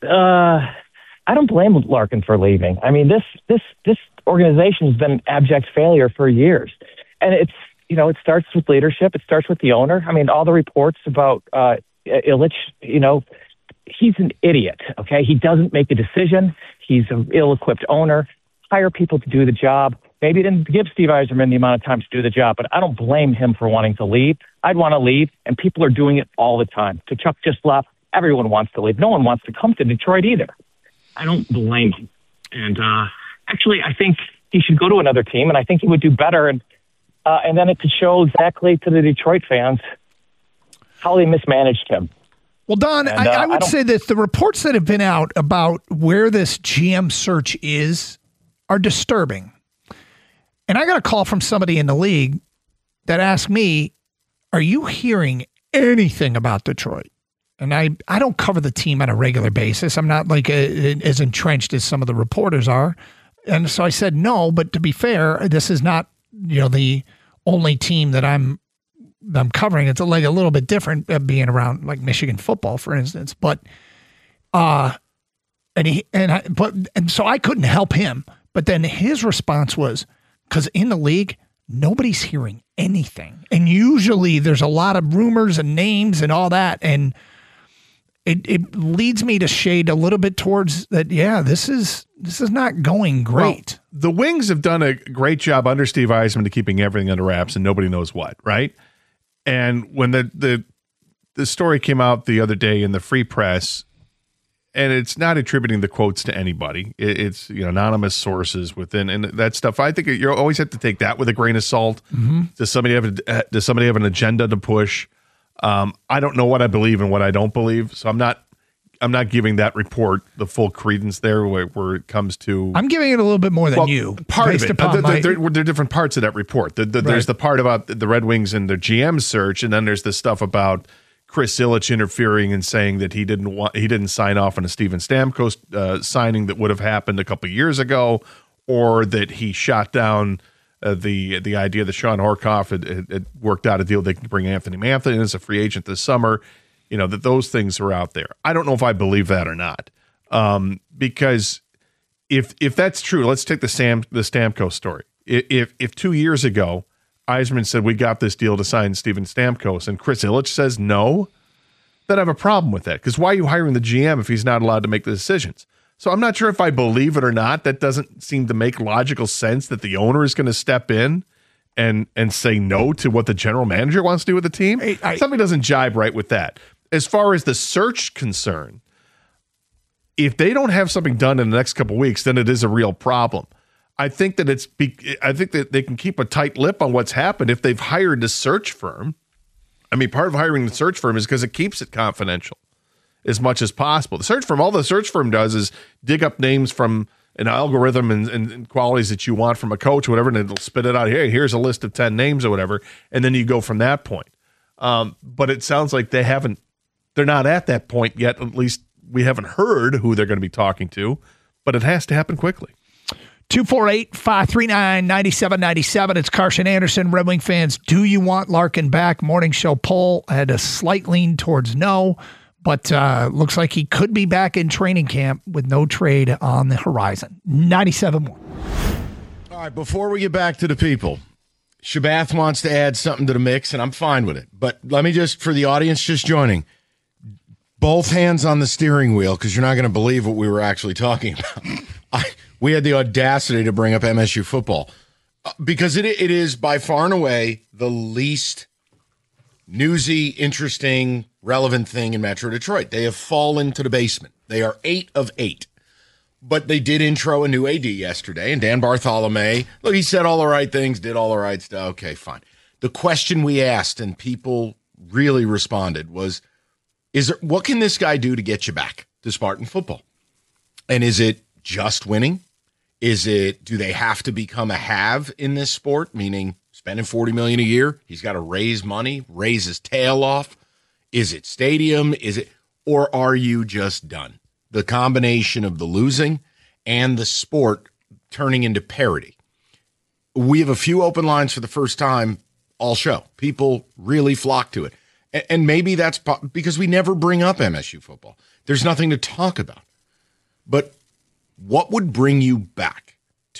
I don't blame Larkin for leaving. I mean, this organization has been an abject failure for years, and it starts with leadership. It starts with the owner. I mean, all the reports about Ilitch, he's an idiot. Okay, he doesn't make a decision. He's an ill-equipped owner. Hire people to do the job. Maybe didn't give Steve Yzerman the amount of time to do the job, but I don't blame him for wanting to leave. I'd want to leave, and people are doing it all the time. Tkachuk just left. Everyone wants to leave. No one wants to come to Detroit either. I don't blame him. And actually, I think he should go to another team, and I think he would do better. And then it could show exactly to the Detroit fans how they mismanaged him. Well, Don, I would say this. The reports that have been out about where this GM search is are disturbing. And I got a call from somebody in the league that asked me, are you hearing anything about Detroit? And I don't cover the team on a regular basis. I'm not like as entrenched as some of the reporters are. And so I said, no, but to be fair, this is not, the only team that I'm covering. It's like a little bit different being around like Michigan football, for instance. But, so I couldn't help him. But then his response was, because in the league, nobody's hearing anything. And usually there's a lot of rumors and names and all that. And it leads me to shade a little bit towards that. Yeah, this is not going great. Well, the Wings have done a great job under Steve Yzerman to keeping everything under wraps and nobody knows what, right? And when the story came out the other day in the Free Press, and it's not attributing the quotes to anybody. It's anonymous sources within and that stuff. I think you always have to take that with a grain of salt. Mm-hmm. Does somebody have an agenda to push? I don't know what I believe and what I don't believe, so I'm not giving that report the full credence there where it comes to. I'm giving it a little bit more than you. Part of it. There are different parts of that report. There's the part about the Red Wings and their GM search, and then there's the stuff about Chris Ilitch interfering and saying that he didn't sign off on a Steven Stamkos signing that would have happened a couple of years ago, or that he shot down the idea that Sean Horkoff had worked out a deal they could bring Anthony Mantha in as a free agent this summer. That those things are out there. I don't know if I believe that or not, because if that's true, let's take the Stamkos story. If 2 years ago Yzerman said we got this deal to sign Steven Stamkos, and Chris Ilitch says no, then I have a problem with that. Because why are you hiring the GM if he's not allowed to make the decisions? So I'm not sure if I believe it or not. That doesn't seem to make logical sense that the owner is going to step in and say no to what the general manager wants to do with the team. Something doesn't jibe right with that. As far as the search concerned, if they don't have something done in the next couple of weeks, then it is a real problem. I think that they can keep a tight lip on what's happened if they've hired a search firm. I mean, part of hiring the search firm is because it keeps it confidential as much as possible. All the search firm does is dig up names from an algorithm and qualities that you want from a coach or whatever, and it'll spit it out. Hey, here's a list of 10 names or whatever, and then you go from that point. But it sounds like they're not at that point yet. At least we haven't heard who they're going to be talking to, but it has to happen quickly. 248-539-9797. It's Carson Anderson. Red Wing fans, do you want Larkin back? Morning show poll had a slight lean towards no, but looks like he could be back in training camp with no trade on the horizon. 97 more. All right, before we get back to the people, Shabath wants to add something to the mix, and I'm fine with it. But let me just, for the audience just joining, both hands on the steering wheel, because you're not going to believe what we were actually talking about. We had the audacity to bring up MSU football because it is by far and away the least newsy, interesting, relevant thing in Metro Detroit. They have fallen to the basement. They are 8 of 8. But they did intro a new AD yesterday, and Dan Bartholomew, look, he said all the right things, did all the right stuff. Okay, fine. The question we asked, and people really responded, was, what can this guy do to get you back to Spartan football? And is it just winning? Do they have to become a have in this sport, meaning spending $40 million a year? He's got to raise money, raise his tail off. Is it stadium? Or are you just done? The combination of the losing and the sport turning into parity. We have a few open lines for the first time all show. People really flock to it. And maybe that's because we never bring up MSU football. There's nothing to talk about. But what would bring you back?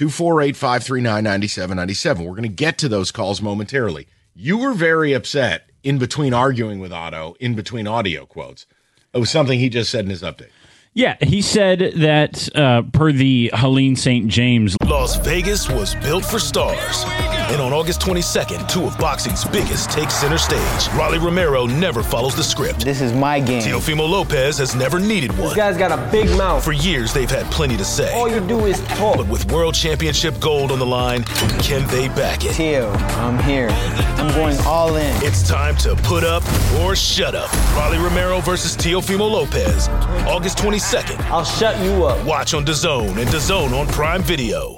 248-539-9797. We're going to get to those calls momentarily. You were very upset in between arguing with Otto, in between audio quotes. It was something he just said in his update. Yeah, he said that per the Helene St. James, Las Vegas was built for stars. And on August 22nd, 2 of boxing's biggest take center stage. Rolly Romero never follows the script. This is my game. Teofimo Lopez has never needed one. This guy's got a big mouth. For years, they've had plenty to say. All you do is talk. But with world championship gold on the line, can they back it? Teo, I'm here. I'm going all in. It's time to put up or shut up. Rolly Romero versus Teofimo Lopez. August 22nd. I'll shut you up. Watch on DAZN and DAZN on Prime Video.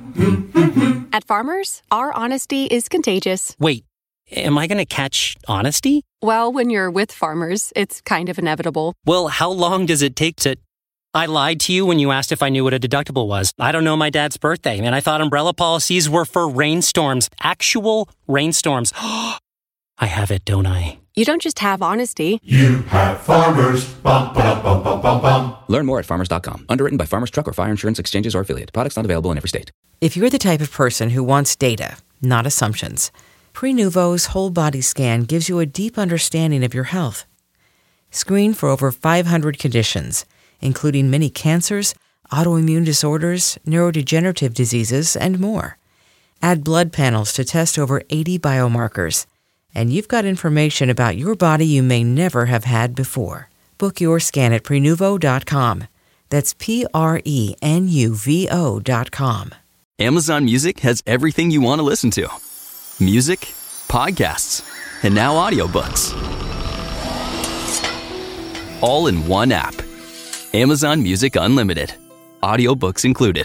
At Farmers, our honesty is contagious. Wait, am I going to catch honesty? Well, when you're with Farmers, it's kind of inevitable. Well, how long does it take to... I lied to you when you asked if I knew what a deductible was. I don't know my dad's birthday, and I thought umbrella policies were for rainstorms. Actual rainstorms. I have it, don't I? You don't just have honesty. You have Farmers. Bum, ba, bum, bum, bum, bum. Learn more at farmers.com. Underwritten by Farmers Truck or Fire Insurance Exchanges or Affiliate. Products not available in every state. If you're the type of person who wants data, not assumptions, Prenuvo's whole body scan gives you a deep understanding of your health. Screen for over 500 conditions, including many cancers, autoimmune disorders, neurodegenerative diseases, and more. Add blood panels to test over 80 biomarkers. And you've got information about your body you may never have had before. Just book your scan at Prenuvo.com. That's Prenuvo.com. Amazon Music has everything you want to listen to. Music, podcasts, and now audiobooks. All in one app. Amazon Music Unlimited. Audiobooks included.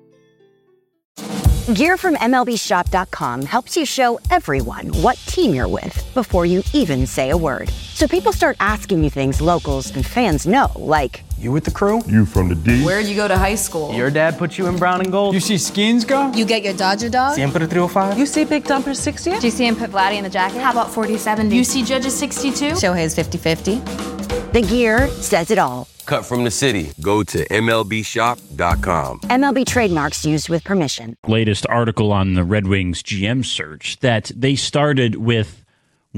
Gear from MLBShop.com helps you show everyone what team you're with before you even say a word. So people start asking you things locals and fans know, like, you with the crew? You from the D? Where'd you go to high school? Your dad put you in brown and gold? You see Skins go? You get your Dodger dog? Siempre 305? You see Big Dumper 60? Do you see him put Vladdy in the jacket? How about 40-70? You see Judge's 62? Shohei's 50-50. The gear says it all. Cut from the city. Go to MLBshop.com. MLB trademarks used with permission. Latest article on the Red Wings GM search that they started with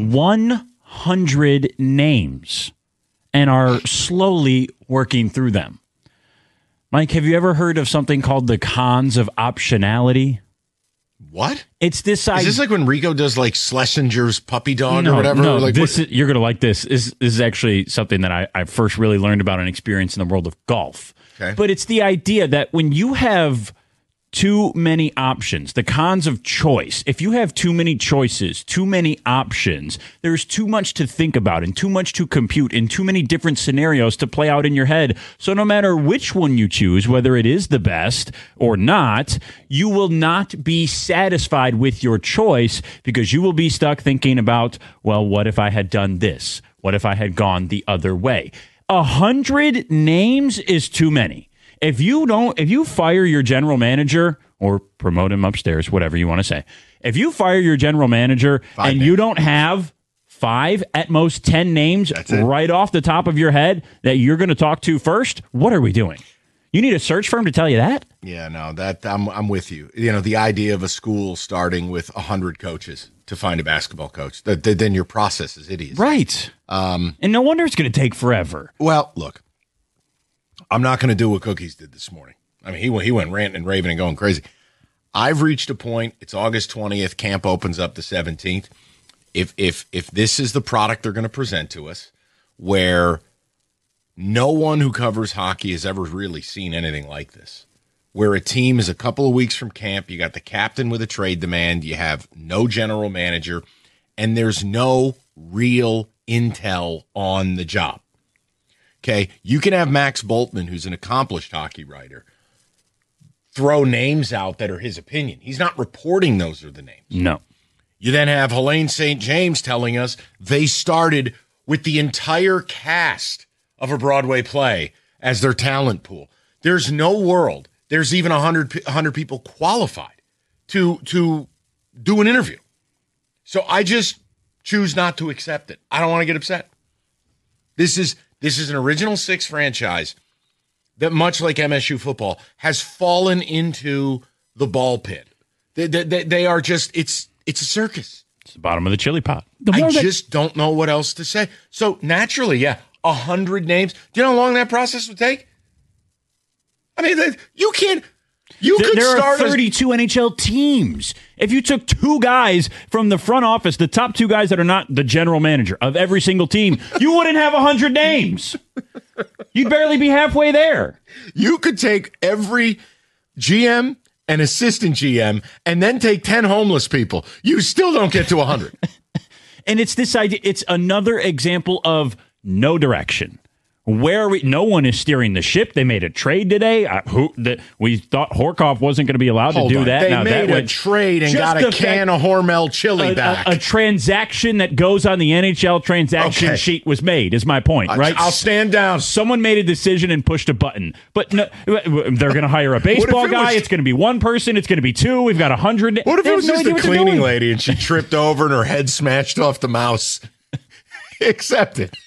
100 names and are slowly working through them. Mike, have you ever heard of something called the cons of optionality? What? It's this Is this like when Rico does like Schlesinger's puppy dog or whatever? No, like, you're going to like this. This is actually something that I first really learned about and experienced in the world of golf. Okay. But it's the idea that when you have too many options, the cons of choice, if you have too many choices, too many options, there's too much to think about and too much to compute and too many different scenarios to play out in your head. So no matter which one you choose, whether it is the best or not, you will not be satisfied with your choice because you will be stuck thinking about, well, what if I had done this? What if I had gone the other way? 100 names is too many. If you fire your general manager or promote him upstairs, whatever you want to say, if you fire your general manager and you don't have 5, at most 10 names right off the top of your head that you're going to talk to first, what are we doing? You need a search firm to tell you that? Yeah, no, that I'm with you. You know, the idea of a school starting with 100 coaches to find a basketball coach, then your process is idiocy. Right. And no wonder it's going to take forever. Well, look. I'm not going to do what Cookies did this morning. I mean, he went ranting and raving and going crazy. I've reached a point. It's August 20th. Camp opens up the 17th. If this is the product they're going to present to us, where no one who covers hockey has ever really seen anything like this, where a team is a couple of weeks from camp, you got the captain with a trade demand, you have no general manager, and there's no real intel on the job. Okay, you can have Max Boltman, who's an accomplished hockey writer, throw names out that are his opinion. He's not reporting those are the names. No. You then have Helene St. James telling us they started with the entire cast of a Broadway play as their talent pool. There's no world. There's even 100 people qualified to do an interview. So I just choose not to accept it. I don't want to get upset. This is an Original Six franchise that, much like MSU football, has fallen into the ball pit. They are just, it's a circus. It's the bottom of the chili pot. I just don't know what else to say. So naturally, 100 names. Do you know how long that process would take? I mean, you can't. There are 32 NHL teams. If you took 2 guys from the front office, the top 2 guys that are not the general manager of every single team, you wouldn't have 100 names. You'd barely be halfway there. You could take every GM and assistant GM and then take 10 homeless people. You still don't get to 100. And it's this idea. It's another example of no direction. Where are we? No one is steering the ship. They made a trade today. We thought Horkoff wasn't going to be allowed to do that. They made a trade and got a can of Hormel chili back. A transaction that goes on the NHL transaction sheet was made, is my point, right? I'll stand down. Someone made a decision and pushed a button. But no, they're going to hire a baseball guy. It's going to be one person. It's going to be 2. We've got 100. What if it was just a cleaning lady and she tripped over and her head smashed off the mouse? Accept it.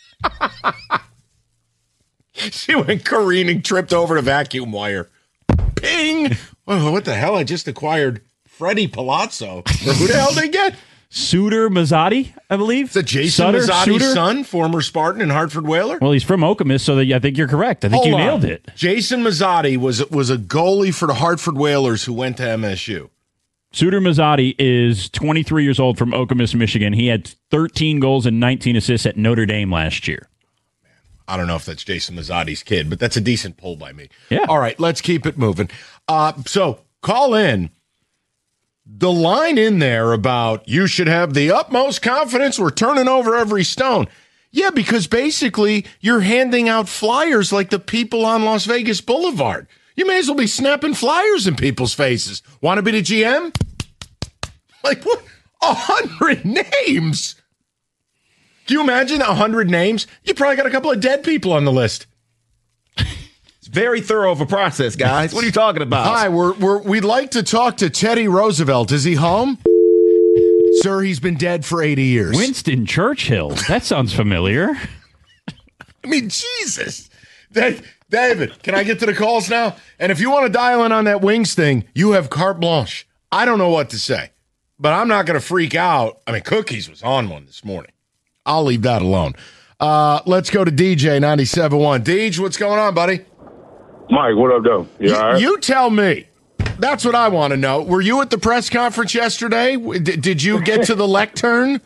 She went careening, tripped over the vacuum wire. Ping! Oh, what the hell? I just acquired Freddie Palazzo. Or who the hell did they get? Suter Mazzotti, I believe. It's a Jason Mazzotti's son, former Spartan and Hartford Whaler. Well, he's from Okemos, so I think you're correct. I think you nailed it. Jason Mazzotti was a goalie for the Hartford Whalers who went to MSU. Suter Mazzotti is 23 years old from Okemos, Michigan. He had 13 goals and 19 assists at Notre Dame last year. I don't know if that's Jason Mazzotti's kid, but that's a decent pull by me. Yeah. All right, let's keep it moving. So call in. The line in there about you should have the utmost confidence we're turning over every stone. Yeah, because basically you're handing out flyers like the people on Las Vegas Boulevard. You may as well be snapping flyers in people's faces. Want to be the GM? Like, what? 100 names? Can you imagine 100 names? You probably got a couple of dead people on the list. It's very thorough of a process, guys. What are you talking about? Hi, we'd like to talk to Teddy Roosevelt. Is he home? Sir, he's been dead for 80 years. Winston Churchill. That sounds familiar. I mean, Jesus. David, can I get to the calls now? And if you want to dial in on that Wings thing, you have carte blanche. I don't know what to say, but I'm not going to freak out. I mean, Cookies was on one this morning. I'll leave that alone. Let's go to DJ 97.1. Deej, what's going on, buddy? Mike, what up, though? You tell me. That's what I want to know. Were you at the press conference yesterday? Did you get to the lectern?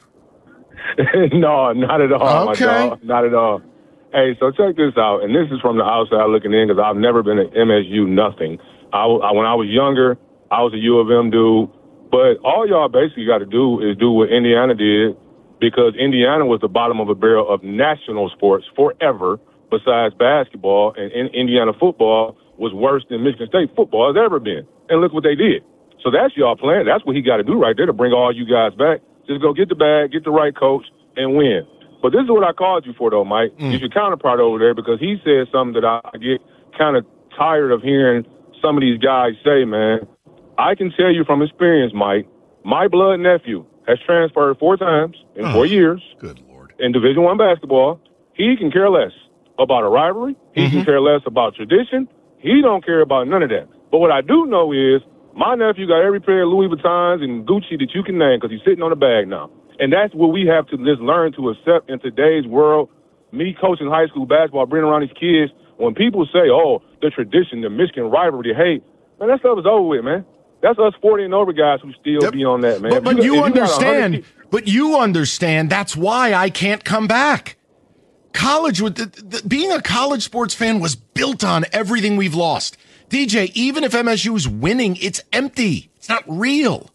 No, not at all. Okay. My dog. Not at all. Hey, so check this out, and this is from the outside looking in because I've never been at MSU nothing. When I was younger, I was a U of M dude, but all y'all basically got to do is do what Indiana did because Indiana was the bottom of a barrel of national sports forever besides basketball, and Indiana football was worse than Michigan State football has ever been. And look what they did. So that's y'all plan. That's what he got to do right there to bring all you guys back. Just go get the bag, get the right coach, and win. But this is what I called you for, though, Mike. You should counterpart over there because he said something that I get kind of tired of hearing some of these guys say, man. I can tell you from experience, Mike, my blood nephew has transferred 4 times in 4 years. Good Lord. In Division I basketball. He can care less about a rivalry. He can care less about tradition. He don't care about none of that. But what I do know is my nephew got every pair of Louis Vuittons and Gucci that you can name because he's sitting on the bag now. And that's what we have to just learn to accept in today's world. Me coaching high school basketball, bringing around these kids, when people say, oh, the tradition, the Michigan rivalry, the hate, man, that stuff is over with, man. That's us 40 and over guys who still be on that, man. But you understand that's why I can't come back. College, being a college sports fan was built on everything we've lost. DJ, even if MSU is winning, it's empty. It's not real.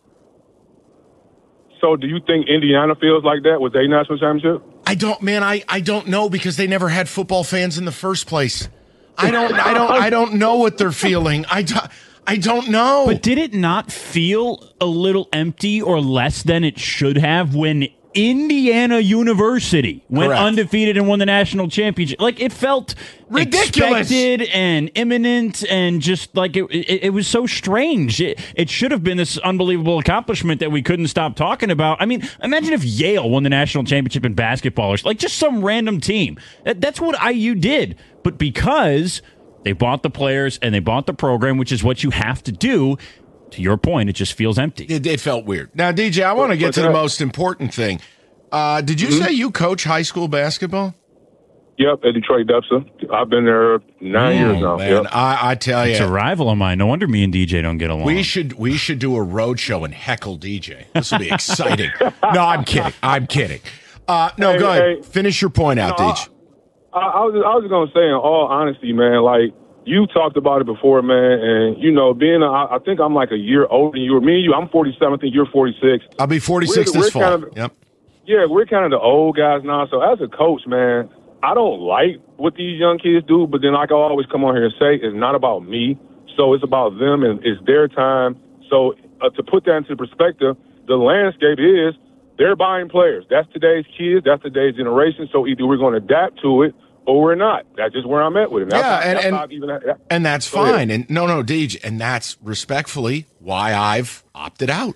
So do you think Indiana feels like that with their national championship? I don't know because they never had football fans in the first place. I don't know what they're feeling. I don't know. But did it not feel a little empty or less than it should have when Indiana University went undefeated and won the national championship? Like, it felt ridiculous, expected and imminent, and just like it was so strange. It should have been this unbelievable accomplishment that we couldn't stop talking about. I mean, imagine if Yale won the national championship in basketball, or like just some random team. That's what IU did. But because they bought the players and they bought the program, which is what you have to do, to your point, it just feels empty. It felt weird. Now, DJ, I want to get to the most important thing. Did you say you coach high school basketball? Yep, at Detroit Depsa. I've been there 9 years now. Man, yep. I tell you, it's a rival of mine. No wonder me and DJ don't get along. We should do a road show and heckle DJ. This will be exciting. No, I'm kidding. No, go ahead. Finish your point out, DJ. I was just gonna say, in all honesty, man, like, you talked about it before, man, and, you know, I think I'm like a year older than you. Me and you, I'm 47, I think you're 46. I'll be 46 this fall. Yep. Yeah, we're kind of the old guys now. So as a coach, man, I don't like what these young kids do, but then like I always come on here and say, it's not about me. So it's about them, and it's their time. So to put that into perspective, the landscape is they're buying players. That's today's kids. That's today's generation. So either we're going to adapt to it or we're not. That's just where I'm at with it. And that's fine. And no, Deej, and that's respectfully why I've opted out.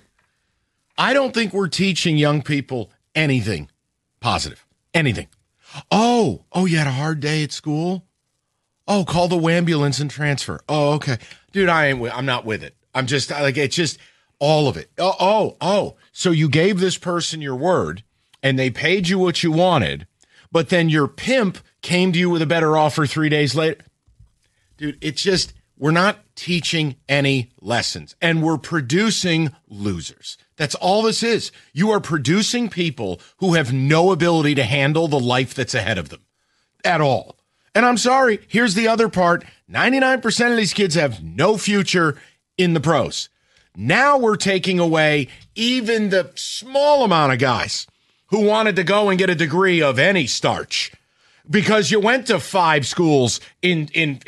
I don't think we're teaching young people anything positive. Anything. Oh, you had a hard day at school? Oh, call the ambulance and transfer. Oh, okay. Dude, I'm not with it. I'm just like, it's just all of it. Oh. So you gave this person your word and they paid you what you wanted, but then your pimp came to you with a better offer 3 days later. Dude, it's just, we're not teaching any lessons, and we're producing losers. That's all this is. You are producing people who have no ability to handle the life that's ahead of them at all. And I'm sorry, here's the other part. 99% of these kids have no future in the pros. Now we're taking away even the small amount of guys who wanted to go and get a degree of any starch because you went to 5 schools in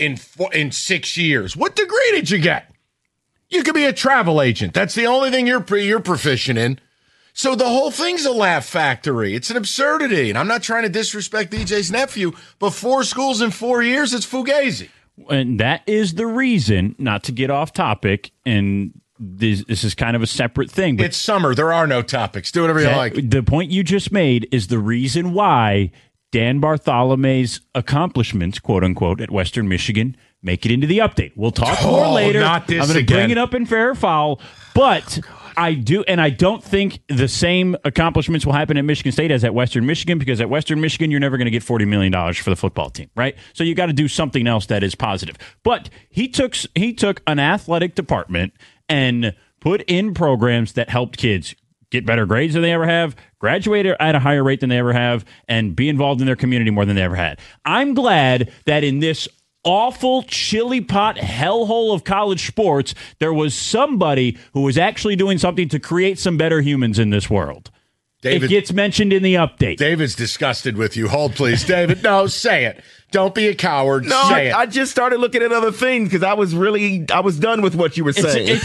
6 years. What degree did you get? You could be a travel agent. That's the only thing you're proficient in. So the whole thing's a laugh factory. It's an absurdity. And I'm not trying to disrespect DJ's nephew, but 4 schools in 4 years, it's fugazi. And that is the reason, not to get off topic, and this is kind of a separate thing. But it's summer. There are no topics. Do whatever you like. The point you just made is the reason why Dan Bartholomew's accomplishments, quote unquote, at Western Michigan make it into the update. We'll talk more later. Not this I'm going to again. bring it up in fair or foul, but I do, and I don't think the same accomplishments will happen at Michigan State as at Western Michigan, because at Western Michigan, you're never going to get $40 million for the football team, right? So you got to do something else that is positive. But he took an athletic department and put in programs that helped kids get better grades than they ever have, graduate at a higher rate than they ever have, and be involved in their community more than they ever had. I'm glad that in this awful chili pot hellhole of college sports, there was somebody who was actually doing something to create some better humans in this world. David, it gets mentioned in the update. David's disgusted with you. Hold, please. David, no, say it. Don't be a coward. No, say it. I just started looking at other things because I was done with what you were saying.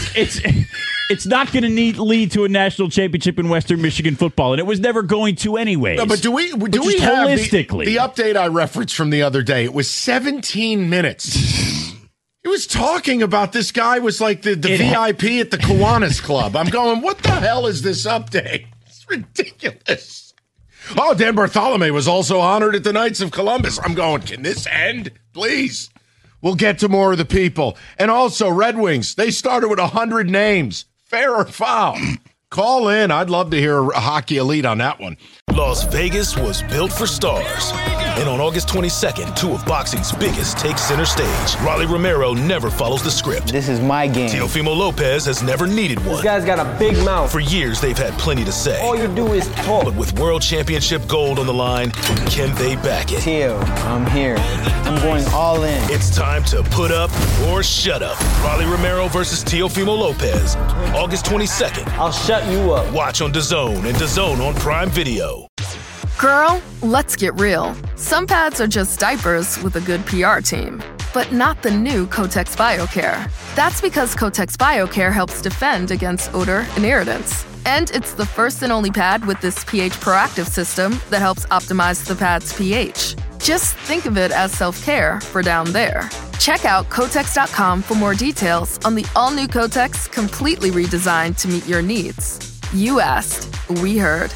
It's not going to lead to a national championship in Western Michigan football, and it was never going to anyways. No, but do we have holistically the update I referenced from the other day? It was 17 minutes. It was talking about this guy was like the VIP at the Kiwanis Club. I'm going, what the hell is this update? It's ridiculous. Oh, Dan Bartholomew was also honored at the Knights of Columbus. I'm going, can this end? Please. We'll get to more of the people. And also, Red Wings, they started with 100 names. Fair or foul? Call in. I'd love to hear a hockey elite on that one. Las Vegas was built for stars. And on August 22nd, 2 of boxing's biggest take center stage. Rolly Romero never follows the script. This is my game. Teofimo Lopez has never needed one. This guy's got a big mouth. For years, they've had plenty to say. All you do is talk. But with World Championship gold on the line, can they back it? Teo, I'm here. I'm going all in. It's time to put up or shut up. Rolly Romero versus Teofimo Lopez. August 22nd. I'll shut you up. Watch on DAZN and DAZN on Prime Video. Girl, let's get real. Some pads are just diapers with a good PR team, but not the new Kotex BioCare. That's because Kotex BioCare helps defend against odor and irritants. And it's the first and only pad with this pH proactive system that helps optimize the pad's pH. Just think of it as self-care for down there. Check out Kotex.com for more details on the all-new Kotex, completely redesigned to meet your needs. You asked, we heard.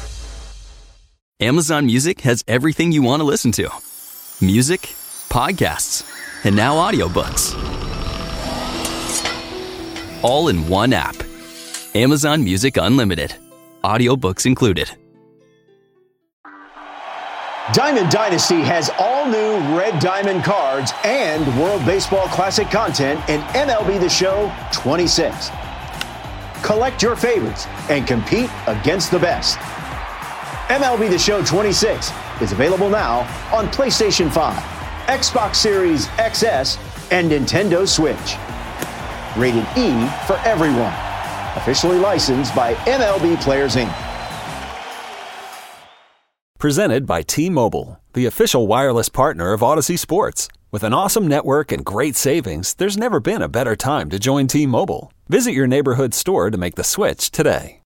Amazon Music has everything you want to listen to. Music, podcasts, and now audiobooks. All in one app. Amazon Music Unlimited. Audiobooks included. Diamond Dynasty has all new Red Diamond cards and World Baseball Classic content in MLB The Show 26. Collect your favorites and compete against the best. MLB The Show 26 is available now on PlayStation 5, Xbox Series XS, and Nintendo Switch. Rated E for everyone. Officially licensed by MLB Players Inc. Presented by T-Mobile, the official wireless partner of Odyssey Sports. With an awesome network and great savings, there's never been a better time to join T-Mobile. Visit your neighborhood store to make the switch today.